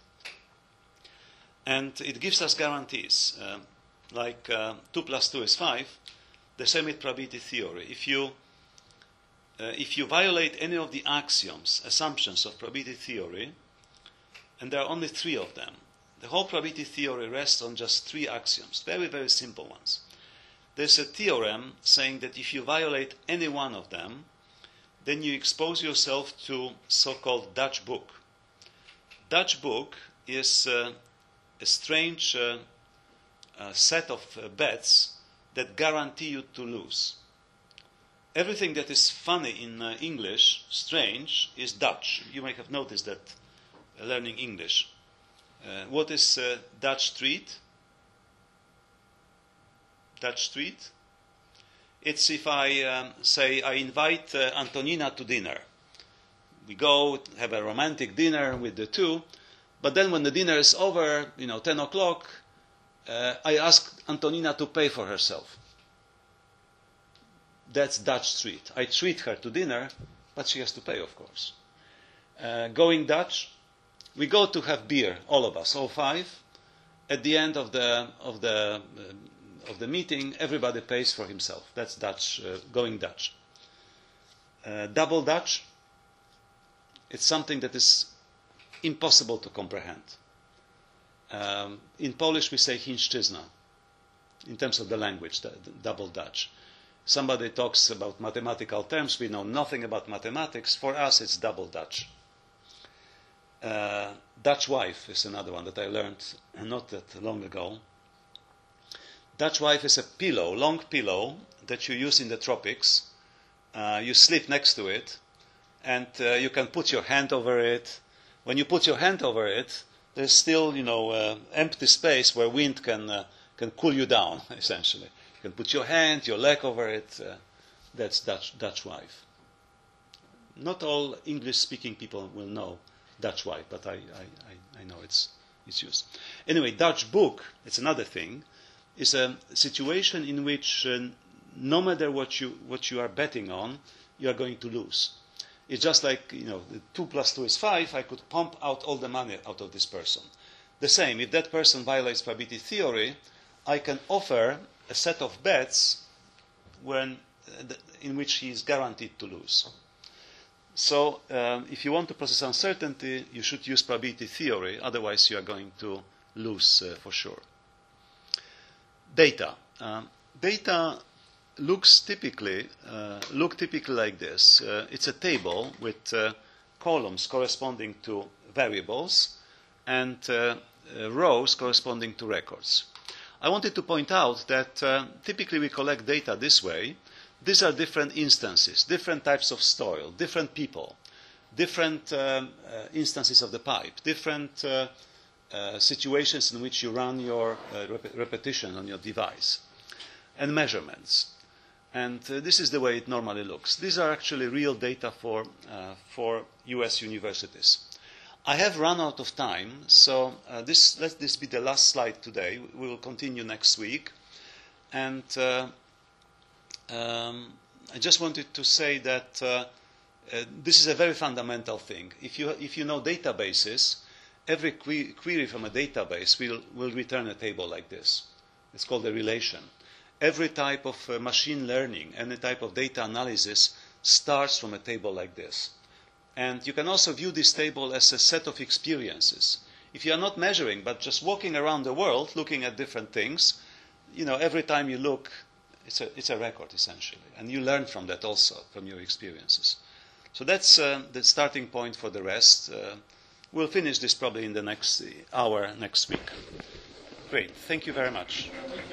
and it gives us guarantees. Uh, like uh, two plus two is five, the same with probability theory. If you, uh, if you violate any of the axioms, assumptions of probability theory, and there are only three of them, the whole probability theory rests on just three axioms, very, very simple ones. There's a theorem saying that if you violate any one of them, then you expose yourself to so-called Dutch book. Dutch book is uh, a strange uh, uh, set of uh, bets that guarantee you to lose. Everything that is funny in uh, English, strange, is Dutch. You may have noticed that uh, learning English. Uh, what is uh, Dutch treat? Dutch treat? It's if I um, say I invite uh, Antonina to dinner. We go have a romantic dinner with the two, but then when the dinner is over, you know, ten o'clock, uh, I ask Antonina to pay for herself. That's Dutch treat. I treat her to dinner, but she has to pay, of course. Uh, going Dutch, we go to have beer, all of us, all five. At the end of the of the uh, of the meeting, everybody pays for himself. That's Dutch, uh, going Dutch. Uh, double Dutch, it's something that is impossible to comprehend. Um, in Polish, we say chińszczyzna, in terms of the language, the, the double Dutch. Somebody talks about mathematical terms, we know nothing about mathematics. For us, it's double Dutch. Uh, Dutch wife is another one that I learned not that long ago. Dutch wife is a pillow, long pillow that you use in the tropics. Uh, you sleep next to it, and uh, you can put your hand over it. When you put your hand over it, there's still, you know, uh, empty space where wind can uh, can cool you down. Essentially, you can put your hand, your leg over it. Uh, that's Dutch Dutch wife. Not all English-speaking people will know Dutch wife, but I, I, I know it's it's used. Anyway, Dutch book, it's another thing, is a situation in which uh, no matter what you what you are betting on, you are going to lose. It's just like, you know, two plus two is five. I could pump out all the money out of this person. The same, if that person violates probability theory, I can offer a set of bets when uh, the, in which he is guaranteed to lose. So, um, if you want to process uncertainty, you should use probability theory. Otherwise, you are going to lose uh, for sure. Data. Um, data looks typically uh, look typically like this. Uh, it's a table with uh, columns corresponding to variables and uh, uh, rows corresponding to records. I wanted to point out that uh, typically we collect data this way. These are different instances, different types of soil, different people, different um, uh, instances of the pipe, different uh, uh, situations in which you run your uh, rep repetition on your device, and measurements. And uh, this is the way it normally looks. These are actually real data for, uh, for U S universities. I have run out of time, so uh, this, let this be the last slide today. We will continue next week. And uh, um, I just wanted to say that uh, uh, this is a very fundamental thing. If you, if you know databases, every que query from a database will, will return a table like this. It's called a relation. Every type of uh, machine learning, any type of data analysis starts from a table like this. And you can also view this table as a set of experiences. If you are not measuring, but just walking around the world, looking at different things, you know, every time you look, it's a, it's a record, essentially. And you learn from that also, from your experiences. So that's uh, the starting point for the rest. Uh, we'll finish this probably in the next hour, next week. Great. Thank you very much.